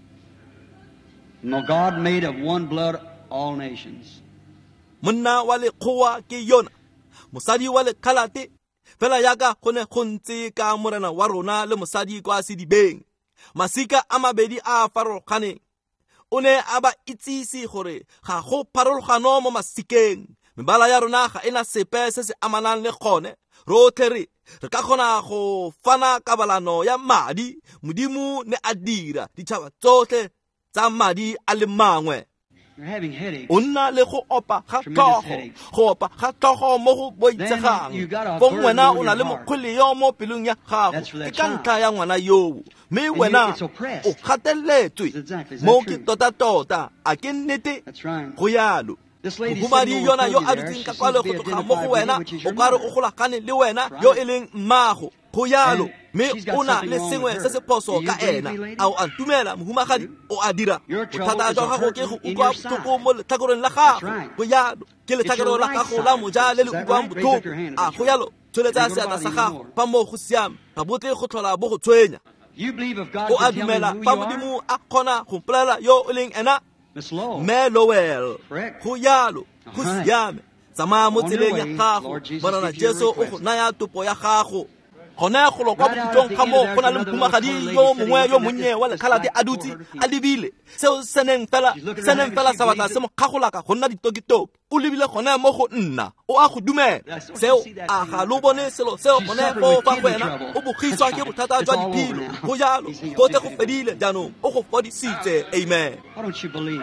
No, God made of one blood all nations. Monna wa lekgowa ke yona mosadi wa lekhalate fela yaka go ne go ntse ka morena wa rona le mosadi kwa sedibeng masika a mabedi a farologaneng o ne a ba itsisi gore ga go pharologano mo masikeng mebala ya rona ga ena sepe se se amanang le gone rotlhe re re ka kgona go fana kabalano ya madi modimo ne a dira ditšhaba tsotlhe tsa madi a le mangwe. You're having headaches. O nna le go opa ga Tremendous tlhogo headaches. go opa ga tlhogo mo go boitsegang Then you got a go burden wena on o na your le heart. mokgwele yo mo pelong ya gago That's for that ke ka child. ntlha ya ngwana yoo mme you- wena it's oppressed. o kgateletswe That's exactly- is that mo true? ke tota-tota a ke nnete That's right. go yalo This lady mohumadi sitting yona over yo you a there, dutseng she ka seems kwale to go be tloga mo go identified wena with you, which is o your kare o mother. golagane le wena Right. yo e leng mmago go yalo And mme she's got o na something le wrong sengwe with se se her. phoso Do you ka believe ena me, lady? a o a ntumela mohumagadi o a dira Your trouble bothata is jwa a gago ke hurting go in utlwa your botlhoko side. mo letlhakoreng la That's gago right. go yalo ke It's letlhakore your la right gago la side. moja le le Is that utlwang right? Raise up your botlhoko hand if a it's go right. yalo tsholetsa You're gonna seatla sa bother you gago more. fa mo go siame ga botle go tlhola bo go tshwenya You believe if God o a can tell me dumela who fa you are? modimo a kgona go mpolelela yo o leng ena Miss Lowe. me lowell Correct. go yalo go Alright. siame tsamaya mo On your tseleng ya way, gago Lord Jesus morena gives you a jesu o request. go naya topo ya gago gone go lo kwa Right out bokhutlong at the ga end mo there's go na le another mohumagadi little yo colored lady mongwe yo sitting monnye looking wa at this lekgalate light a before dutse her feet. a lebile seo se neng fela She's looking se around neng like fela she sa batla believes se it. mo kgagolaka go nna ditokitoki o lebile gone mo go nna o a go dumela Yes, don't seo you see that a thing ga in lo her bone back? selo seo She's gone suffering go with fa kidney wena trouble. o bogiswa ke That's bothata right. jwa It's all over diphilo now. go jalo He's healed. go tle go fedile jaanong o go fodisitse amen. Why don't you believe?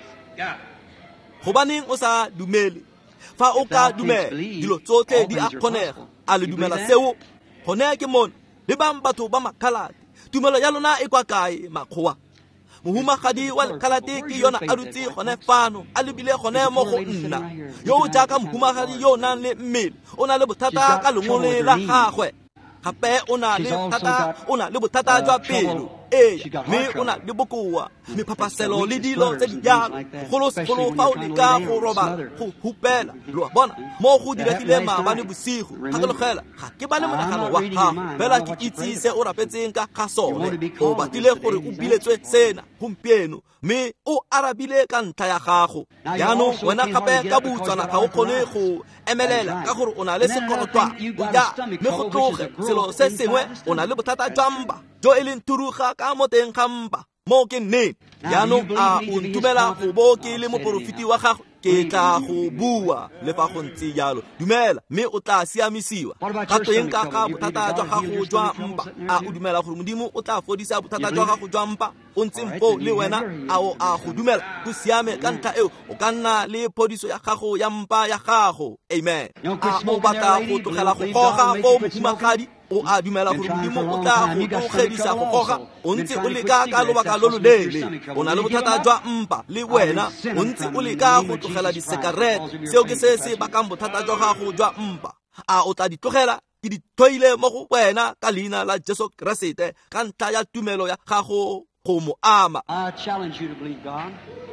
gobaneng o sa dumele fa o If ka thou canst dumela believe, dilo tsotlhe all di things a are kgonega possible. a le You dumela believe seo gone ke mona le bang batho ba makhalate tumelo ya lona e kwa kae makgowa mohumagadi wa lekhalate ke yona a dutse gone fano a lebile gone mo go nna yo o jaaka mohumagadi yo o nang le mmele o na le bothata ka lengole la gagwe gape o na le bothata o na le bothata jwa pelo ee mme o na le bokoa mephapaselo le dilo tse di jalo golosegolo fa o leka go roba go hupela lo bona mo go diregile maabane bosigo gakologelwa ga ke ba le monagano wa gago fela ke itse se o rapetseng ka ga sone o batlile gore o biletswe sena gompieno mme o arabile ka ntlha ya gago jaanong wena gape ka boutswana ga o kgone go emelela ka gore o na le sekorotwana o ja mme go tloge selo se sengwe o na le bothata jwa mba jo e leng thuruga ka mo teng ga mpa mo ke nnete jaanong a o ntumela go bo ke le moporofiti wa gago ke tla go bua le fa go ntse jalo dumela mme o tla siamisiwa gato yeng ka ka bothata jwa gago jwa mpa a o dumela gore modimo o tla fodisa bothata jwa gago jwa mpa o ntse mpo le wena a o a go dumela go siame ka ntlha eo o ka nna le phodiso ya gago ya mpa ya gago amen a o batla go tlogela go goga go mohumagadi o a dumela gore modimo o tla go tlogedisa go goga o ntse o leka ka lobaka lo loleele o na le bothata jwa mpa le wena o ntse o leka go tlogela disekarete seo ke se se bakang bothata jwa gago jwa mpa a o tla di tlogela ke di thoile mo go wena ka leina la Jesu Kriste ka ntlha ya tumelo ya gago go mo ama. I challenge you to believe God.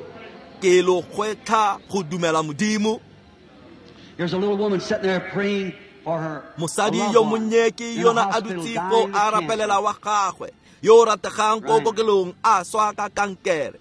Ke lo kgwetha go dumela modimo. There's a little woman sitting there praying for her. Mosadi yo monyeki yona a dutse go a rapelela wa gagwe yo rategang go kokelong a swa ka kankere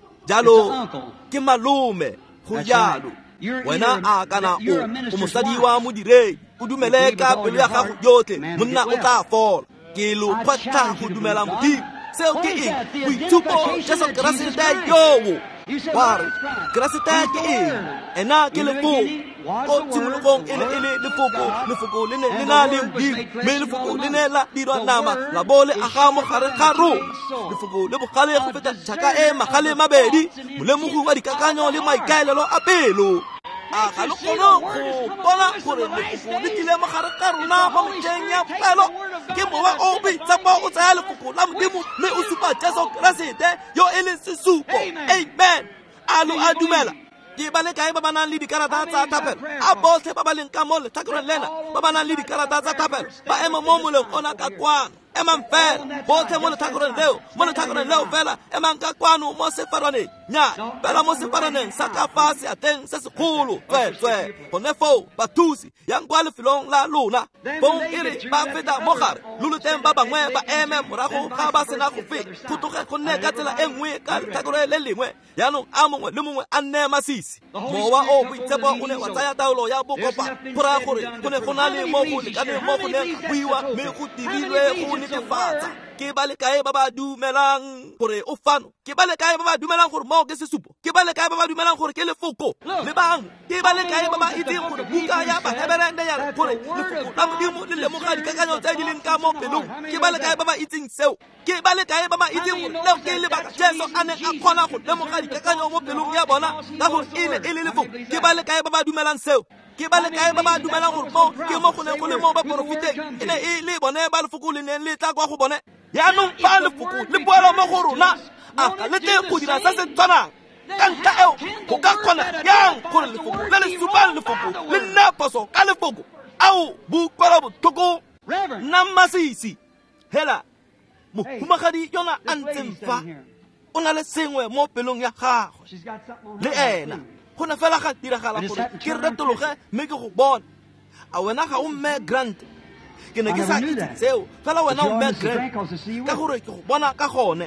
jalo ke malume go jalo wena a kana o o mosadi wa modiredi o dumele ka pelo ya gago yotlhe monna o tla fola ke lo kgwetha go dumela modimo seo ke eng boitshupo Jesu Kriste yo Wari, Kriste ke eng ena ke lefoko o tshimologong e le e le lefoko lefoko le ne le na le modimo mme lefoko le ne la dirwa nama la bole a ga mo gare ga rona lefoko le bogale go feta tšhaka e magale mabedi molemogi wa dikakanyo le maikaelelo a pelo a ga le kgone go bona gore lefoko le tlile mo gare ga rona mo metšheng ya pelo ke mowa o boitshepo o tsaya lefoko la modimo mme o supa Jesu Kriste yo e leng sesupo amen alo a dumela ke ba le kae ba ba nang le dikarata tsa thapelo a botlhe ba ba leng ka mo letlhakoreng lena ba ba nang le dikarata tsa thapelo ba ema mo moleng ona ka kwana emang fela botlhe mo letlhakoreng leo mo letlhakoreng leo fela emang ka kwano mo sefaraneng nya fela mo sefaraneng sa ka fase a teng se segolo tswetswe gone foo bathusi yang kwa lefelong la lona fong e re ba feta mo gare lolo teng ba bangwe ba eme morago ga ba sena go feta go tloge go nne ka tsela e nngwe ka letlhakore le lengwe yaanong a mongwe le mongwe a nne masisi mowa o boitshepo o ne wa tsaya taolo ya bokopa go raya gore go ne go na le mo go lekaneng mo go ne buiwa mme go dirilwe go netefatsa ke ba le kae ba ba dumelang gore o fano ke ba le kae ba ba dumelang gore mo ke sesupo ke ba le kae ba ba dumelang gore ke lefoko le bang ke ba le kae ba ba itseng gore buka ya ba heberende ya gore lefoko la modimo le lemoga dikakanyo tse di leng ka mo pelong ke ba le kae ba ba itseng seo ke ba le kae ba ba itseng gore leo ke lebaka Jesu a neng a kgona go lemoga dikakanyo mo pelong ya bona ka gore e ne e le lefoko ke ba le kae ba ba dumelang seo ke ba le kae ba ba dumelang gore mo ke mo go ne go le mo ba porofite e ne e le bone ba lefoko le neng le tla kwa go bone yaanong fa lefoko le boela mo go rona a ka le teng go dira se se tshwanang ka ntlha eo go ka kgona yang gore lefoko le le supang lefoko le nna poso ka lefoko ao bukwela botlhoko nna masisi hela mohumagadi yona a ntseng fa o na le sengwe mo pelong ya gagwe le ena go na fela ga diragala gore ke retologe mme ke go bona a wena ga o mme grant ke ne ke sa itse seo fela wena o mme grant ka gore ke go bona ka gone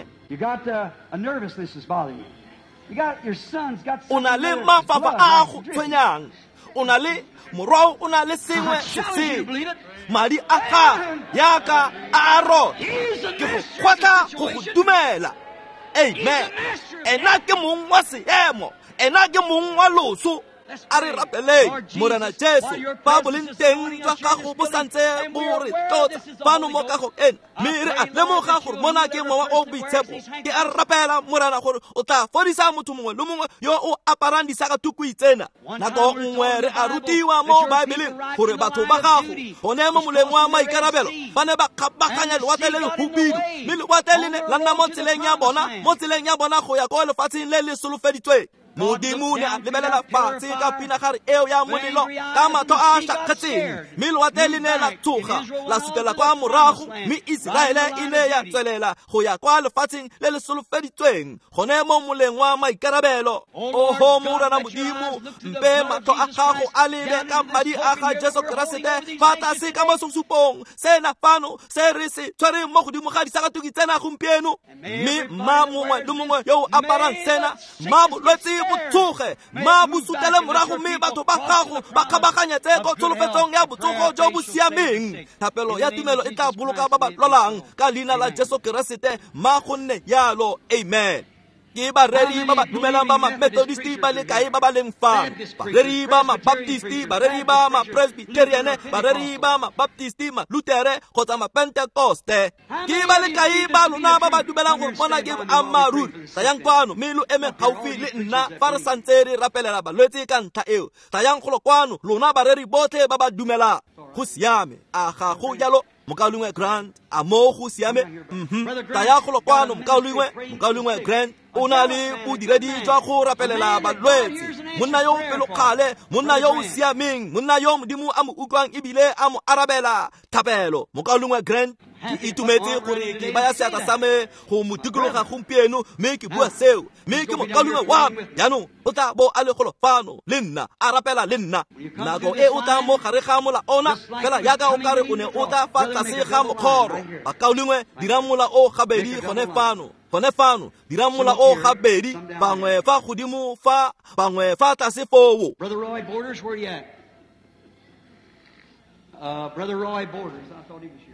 o na le mafafa a go tshwenyang o na le morwao o na le sengwe se madi a ga yaka a aro ke go kgwatla go go dumela amen ena ke mong wa seemo ena ke mong wa loso a re rapeleng morena Jesu ba boleng teng jwa gago bo santse bo re tlotsa fano mo kago ena mme re a lemoga gore mona ke mowa o boitshepo ke a rapela morena gore o tla fodisa motho mongwe le mongwe yo o aparang disakatuku tsena nako nngwe re a rutiwa mo baebeleng gore batho ba gago gone mo moleng wa maikarabelo ba ne ba kgabaganya lewatle le le hubidu mme lewatle le ne la nna mo tseleng ya bona mo tseleng ya bona go ya ko lefatsheng le le solofeditsweng modimo ne a lebelela fatshe ka pinagare eo ya molelo ka matlho a tlhakgatseng mme lewatle le ne la tsoga la sutela kwa morago mme Iseraele e ne ya tswelela go ya kwa lefatsheng le le solofeditsweng gone mo moleng wa maikarabelo oho morena modimo mpe matlho a gago a lebe ka madi a ga Jesu Kriste fa tlase ka mo sesupong sena fano se re se tshwareng mo godimo ga disakatuki tsena gompieno mme mma mongwe le mongwe yo o aparang sena mma bolwetse botsoge ma busutele morago mme batho ba gago ba kgabaganyetse ko tsholofetsong ya botsogo jo bo siameng thapelo ya tumelo e tla boloka ba ba lolang ka leina la Jesu Kriste ma gonne yalo amen ke bareri ba ba dumelang ba ma Methodisti ba le kae ba ba leng fano, bareri ba ma Baptisti, bareri ba ma Presbyterian, bareri ba ma Baptisti, ma Lutere kgotsa ma Pentecoste. Ke ba le kae ba lona ba ba dumelang go bona ke ammaruri tayang kwano melo eme gaufi le nna fa re santse re rapelela balwetse ka ntlha eo tayang kgolo kwano lona bareri botlhe ba ba dumela go siame a ga go jalo Mokaulingwe Grant a mo go siame mhm taya kgolo kwano Mokaulingwe Mokaulingwe Grant o na le bodiredi jwa go rapelela balwetse monna yo pelo kgale monna yo o siameng monna yo modimo a mo utlwang ebile a mo arabela thapelo Mokaulingwe Grant ke itumetse gore ke baya seatla sa me go mo dikologa gompieno mme ke bua seo mme ke Mokaulingwe wa jaanong o tla bo a le golo fano le nna a rapela le nna nako e o tla mo gare ga mola ona fela yaka o kare o ne o tla fa tlase ga mokgoro Bakaulingwe dira mola o gabedi gone fano gone fano dira mola o gabedi bangwe fa godimo fa bangwe fa tlase foo. Brother Roy Borders, where you at? Uh, Brother Roy Borders, I thought he was here.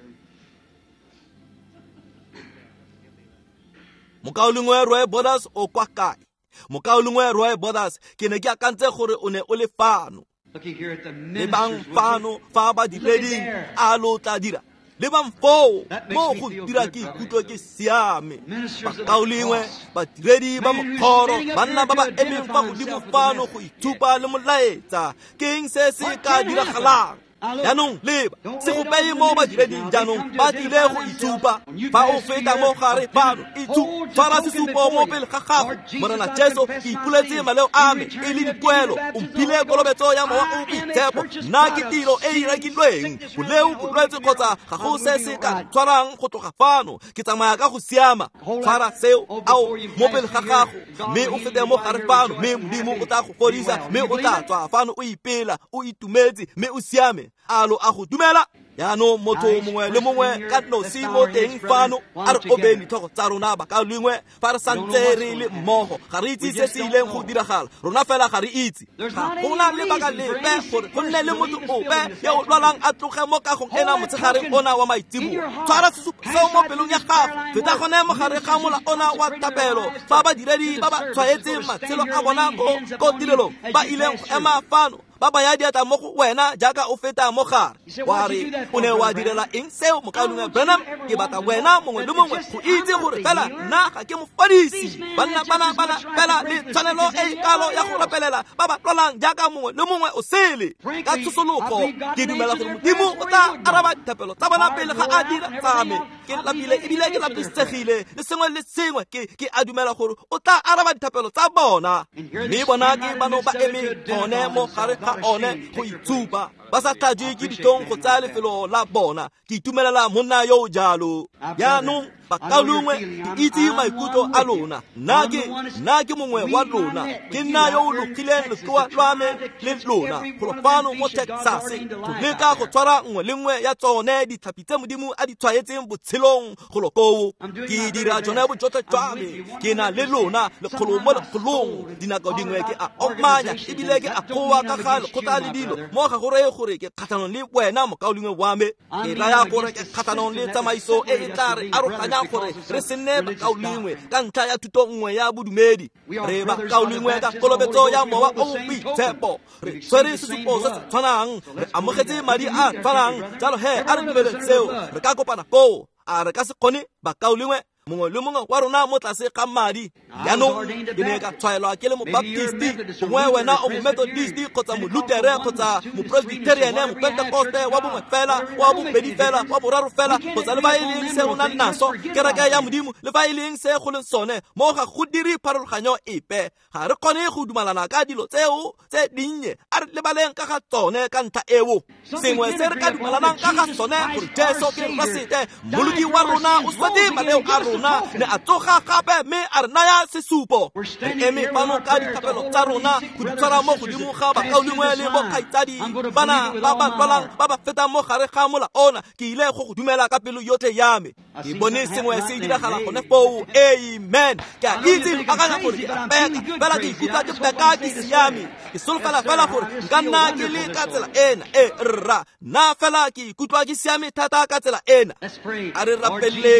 Mokaulingwe Roy Borders o kwa kae? Mokaulingwe Roy Borders ke ne ke akantse gore o ne o le fano. Looking here at the Le bang ministers. fano fa ba di leding a lo tla dira. Le bang fo mo go dira ke ikutlwe ke siame. Bakaulingwe ba diredi ba mokgoro banna ba ba emeng fa godimo fano go ithupa le molaetsa keng se se ka diragalang. Jaanong leba se go peye mo ba direding jaanong ba tlile go ithupa fa o feta mo gare fano ithu tshwara sesupo mo pele ga gago morena Jesu ke ipuletse maleo a me e le dikwelo o mphile kolobetso ya mowa o boitshepo nna ke tiro e e rekilweng boleu bolwetse kgotsa ga go se se ka tshwarang go tloga fano ke tsamaya ka go siama tshwara seo ao mo pele ga gago mme o fete mo gare fano mme modimo o tla go fodisa mme o tla tswa fano o ipela o itumetse mme o siame alo a go dumela yaanong motho mongwe le mongwe ka nosi mo teng fano a re obeng dithogo tsa rona Bakaulingwe fa re santse re le mmogo ga re itse se se ileng go diragala rona fela ga re itse go na le baka lepe gore go nne le motho ope yo o lwalang a tloge mo kagong ena motshegareng ona wa maitsiboa tshwara sesupo seo mo pelong ya gago feta gone mo gare ga mola ona wa thapelo fa ba diredi ba ba tshwaetseng matshelo a bona ko tirelong ba ileng go ema fano ba ba ya diatla mo go wena jaaka o feta mo gare wa re o ne wa direla eng seo Mokaulingwe Branham ke batla wena mongwe le mongwe go itse gore fela nna ga ke mofadisi banna bana bana fela le tshwanelo e kalo ya go rapelela ba ba tlolang jaaka mongwe le mongwe o sele ka tsosologo ke dumela gore modimo o tla araba dithapelo tsa bona pele ga a dira tsa me ke lapile ebile ke lapisegile le sengwe le sengwe ke ke a dumela gore o tla araba dithapelo tsa bona mme bona ke bano ba eme gone mo gare ga one go itshupa ba sa tlaje ke ditong go tsaya lefelo la bona ke itumelela monna yo jalo yaanong Bakaulingwe ke itse maikutlo a lona nna ke nna ke mongwe wa lona ke nna yo o lokileng letloa lwa me le lona go fano mo Texas go leka go tshwara nngwe le nngwe ya tsone ditlhapi tse modimo a di tshwaetseng botshelong go lokoo ke dira jone bojotlhe jwa me ke na le lona lekgolo mo lekgolong dinako dingwe ke a omanya ebile ke a goa ka ga lekgotla le dilo mo ga gore gore ke kgathanong le wena Mokaulingwe wa me ke raya gore ke kgathanong le tsamaiso e e tla re aroganya gore re se nne Bakaulingwe ka ntlha ya thuto nngwe ya bodumedi re Bakaulingwe ka kolobetso ya mowa o boitshepo re tshwere sesupo se se tshwanang re amogetse madi a tshwanang jalo he a re dumele seo re ka kopana koo a re ka se kgone Bakaulingwe mongwe le mongwe wa rona mo tlase ga madi yaanong ke ne ka tshwaelwa ke le mo Baptisti gongwe wena o mo Methodisti kgotsa mo Lutere kgotsa mo Presbyterian mo Pentecoste wa bongwe fela wa bobedi fela wa boraro fela kgotsa le ba e leng se o nang naso kereke ya modimo le ba e leng se go leng sone mo ga go dire pharologanyo epe ga re kgone go dumalana ka dilo tseo tse dinnye a re lebaleng ka ga tsone ka ntlha eo sengwe se re ka dumalanang ka ga sone gore Jesu ke Rasete moloki wa rona o swetse maleo a rona ne a tsoga gape mme a re naya sesupo re eme pano ka dithapelo tsa rona go di tshwara mo godimo ga Bakaulingwe le bokgaitsadi bana ba ba lwalang ba ba feta mo gare ga mola ona ke ile go go dumela ka pelo yotlhe ya me ke bone sengwe se diragala gone foo amen ke a itse akanya gore ke peka fela ke ikutlwa ke peka ke siame ke solofela fela gore nka nna ke le ka tsela ena e rra nna fela ke ikutlwa ke siame thata ka tsela ena a re rapeleng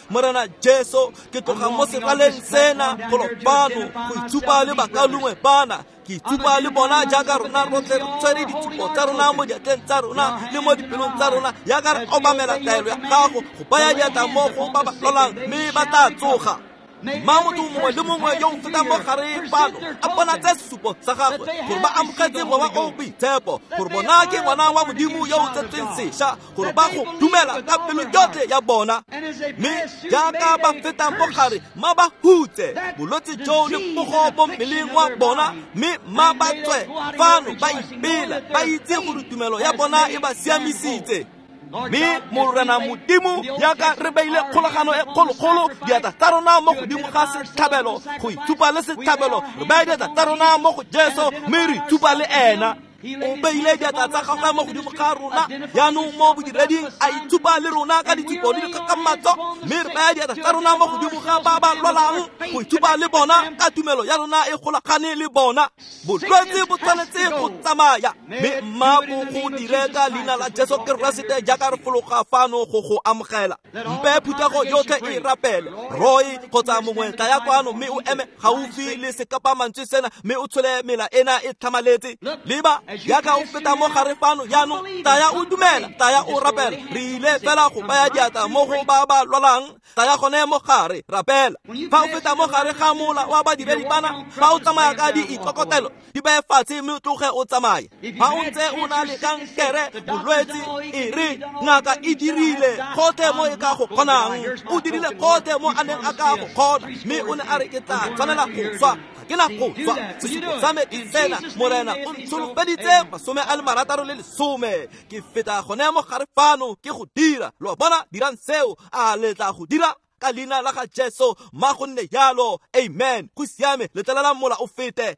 morena Jesu ke tloga mo sekaleng sena kolopano go itshupa le bakalungwe bana ke itshupa le bona jaaka rona rotlhe re tsere ditshupo tsa rona mo diatleng tsa rona le mo dipelong tsa rona jaaka re obamela taelo ya gago go baya diatla mo go ba ba lolang mme ba tla tsoga ma motho mongwe le mongwe yo o feta mo gare fano a bona tse sesupo sa gagwe gore ba amogetse mowa o boitshepo gore bona ke ngwana wa modimo yo o tsetseng sešwa gore ba go dumela ka pelo yotlhe ya bona mme jaaka ba feta mo gare ma ba hutse bolwetse jo le pogo mo mmeleng wa bona mme ma ba tswe fano ba ipela ba itse gore tumelo ya bona e ba siamisitse mme morena modimo yaka re beile kgolagano e kgolokgolo diatla tsa rona mo godimo ga setlhabelo go itshupa le setlhabelo re baya diatla tsa rona mo go Jesu mme re itshupa le ena o beile diatla tsa gagwe mo godimo ga rona yaanong mo bodireding a itshupa le rona ka ditshupo le dikakamatso mme re baya diatla tsa rona mo godimo ga ba ba lwalang go itshupa le bona ka tumelo ya rona e golagane le bona bolwetse bo tshwanetse go tsamaya mme mma bo go dire ka leina la Jesu Keresete jaaka re fologa fano go go amogela mpe phutego yotlhe e rapele roi kgotsa mongwe tla ya kwano mme o eme gaufi le sekapamantswe sena mme o tshole mela ena e tlhamaletse leba yaka o feta mo gare fano yaanong taya o dumela taya o rapela re ile fela go baya diatla mo go ba ba lwalang taya gone mo gare rapela fa o feta mo gare ga mola wa badiredi bana fa o tsamaya ka di itlokotelo di beye fatshe mme o tloge o tsamaye fa o ntse o na le kankere bolwetse e re ngaka e dirile gotlhe mo e ka go kgonang o dirile gotlhe mo a neng a ka go kgona mme o ne a re ke tla tshwanela go tswa ke na go tswa sesupo sa me ke sena morena o ntsholofeditse masome a le marataro le lesome ke feta gone mo gare fano ke go dira lo bona dirang seo a letla go dira ka leina la ga Jesu ma go nne yalo amen go siame letlelela mola o fete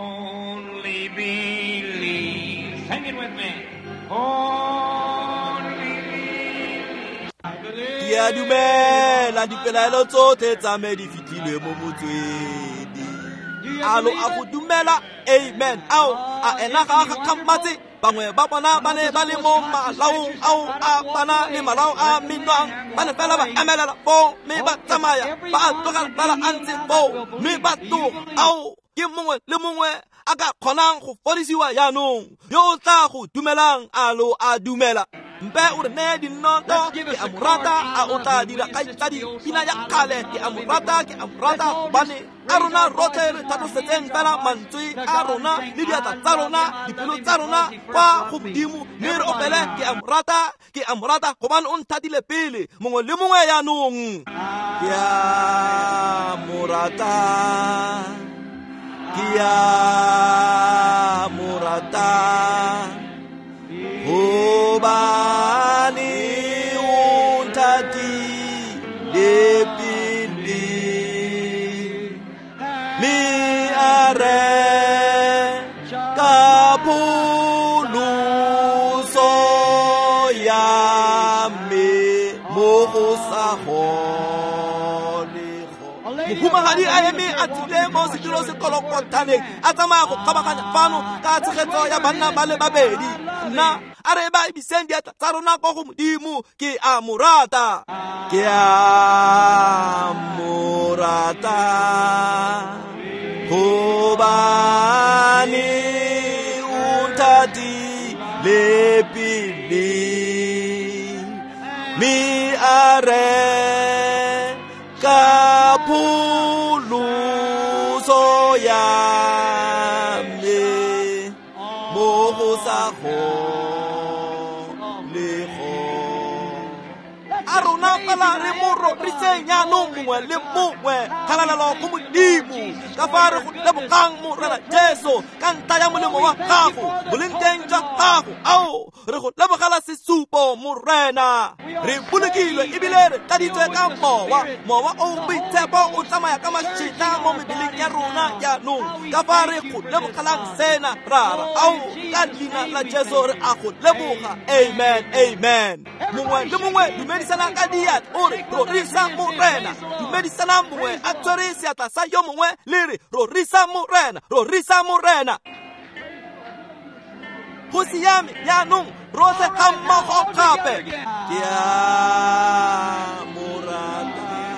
only believe sing it with me only believe ya dumela dipelaelo tsotlhe tsa me di fitlhile mo motswedi alo a go dumela amen ao a ena ga ga kampatse bangwe ba bona ba ne ba le mo malaong ao a bana le malao a minwang ba ne fela ba emelela fo mme ba tsamaya ba tloga fela a ntse fo mme ba tloga ao ke mongwe le mongwe a ka kgonang go fodisiwa yaanong yo o tla go dumelang alo a dumela mpe o re neye dinnoto ke a mo rata a o tla dira ka tadi pina ya kgale ke a mo rata ke a mo rata gobane a rona rotlhe re tlhatlosetseng fela mantswe a rona le diatla tsa rona dipelo tsa rona kwa go modimo mme re opele ke a mo rata ke a mo rata gobane o nthatile pele mongwe le mongwe yaanong ke a mo rata ke a mo rata hobane o nthatile pele mme a re ka pholoso ya me mo go sa mohumagadi a eme a tsile mo setilo se kolokotaneng a tsamaya go kgabaganya fano ka tshegetso ya banna ba le babedi nna a re ba ebiseng diatla tsa rona ko go modimo ke a mo rata ke a mo rata hobane o nthatile pele mme a re ka pholoso ya me mo go sa kgonegego a rona fela re mo roriseng yaanong mongwe le mongwe kgalalelo go modimo ka fa re go lebogang morena Jesu ka ntlha ya molemo wa gago bolenteng jwa gago ao re go lebogela sesupo morena re bolokilwe ebile re tladitswe ka mowa mowa o boitshepo o tsamaya ka mašita mo mebeleng ya rona yaanong ka fa re go lebogelang sena rara ao ka leina la Jesu re a go leboga amen amen mongwe le mongwe dumedisana ka diatla o re rorisa morena dumedisana mongwe a tshwere seatla sa yo mongwe le re rorisa morena rorisa morena go siame yaanong rotlhe ga mmogo gape ke a mo rata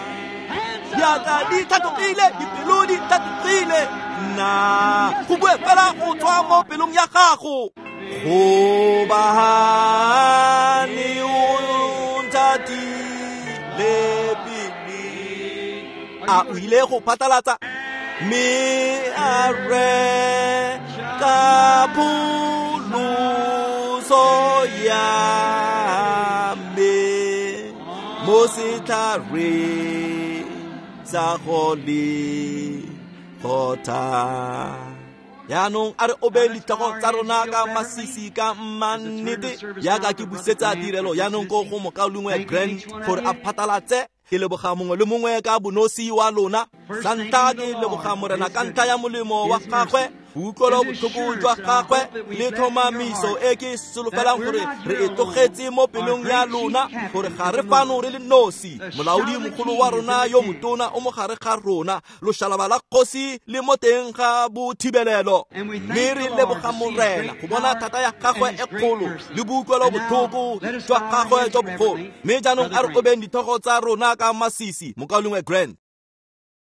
diatla di thatogile dipelo di thatogile na go bue fela go tswa mo pelong ya gago go bahani o ntati le pili a o ile go patalatsa me a re ka puluso ya me mo setare sa goli kota yaanong a re obele ditlhogo tsa rona ka masisi ka mannete yaka ke busetsa tirelo yaanong ko go mokaolongwe Grant gore a phatalatse ke leboga mongwe le mongwe ka bonosi wa lona sa ntlha ke leboga morena ka ntlha ya molemo wa gagwe utlwelo botlhoko jwa gagwe le tlhomamiso e ke solofelang gore re e tlogetse mo pelong ya lona gore ga re fano re le nosi molaodi mogolo wa rona yo motona o mogare ga rona loshalaba la kgosi le mo teng ga bothibelelo mme re leboga morena go bona thata ya gagwe e kgolo le boutlwelo botlhoko jwa gagwe jo bogolo mme jaanong a re obeng dithogo tsa rona ka masisi mokaolongwe Grant.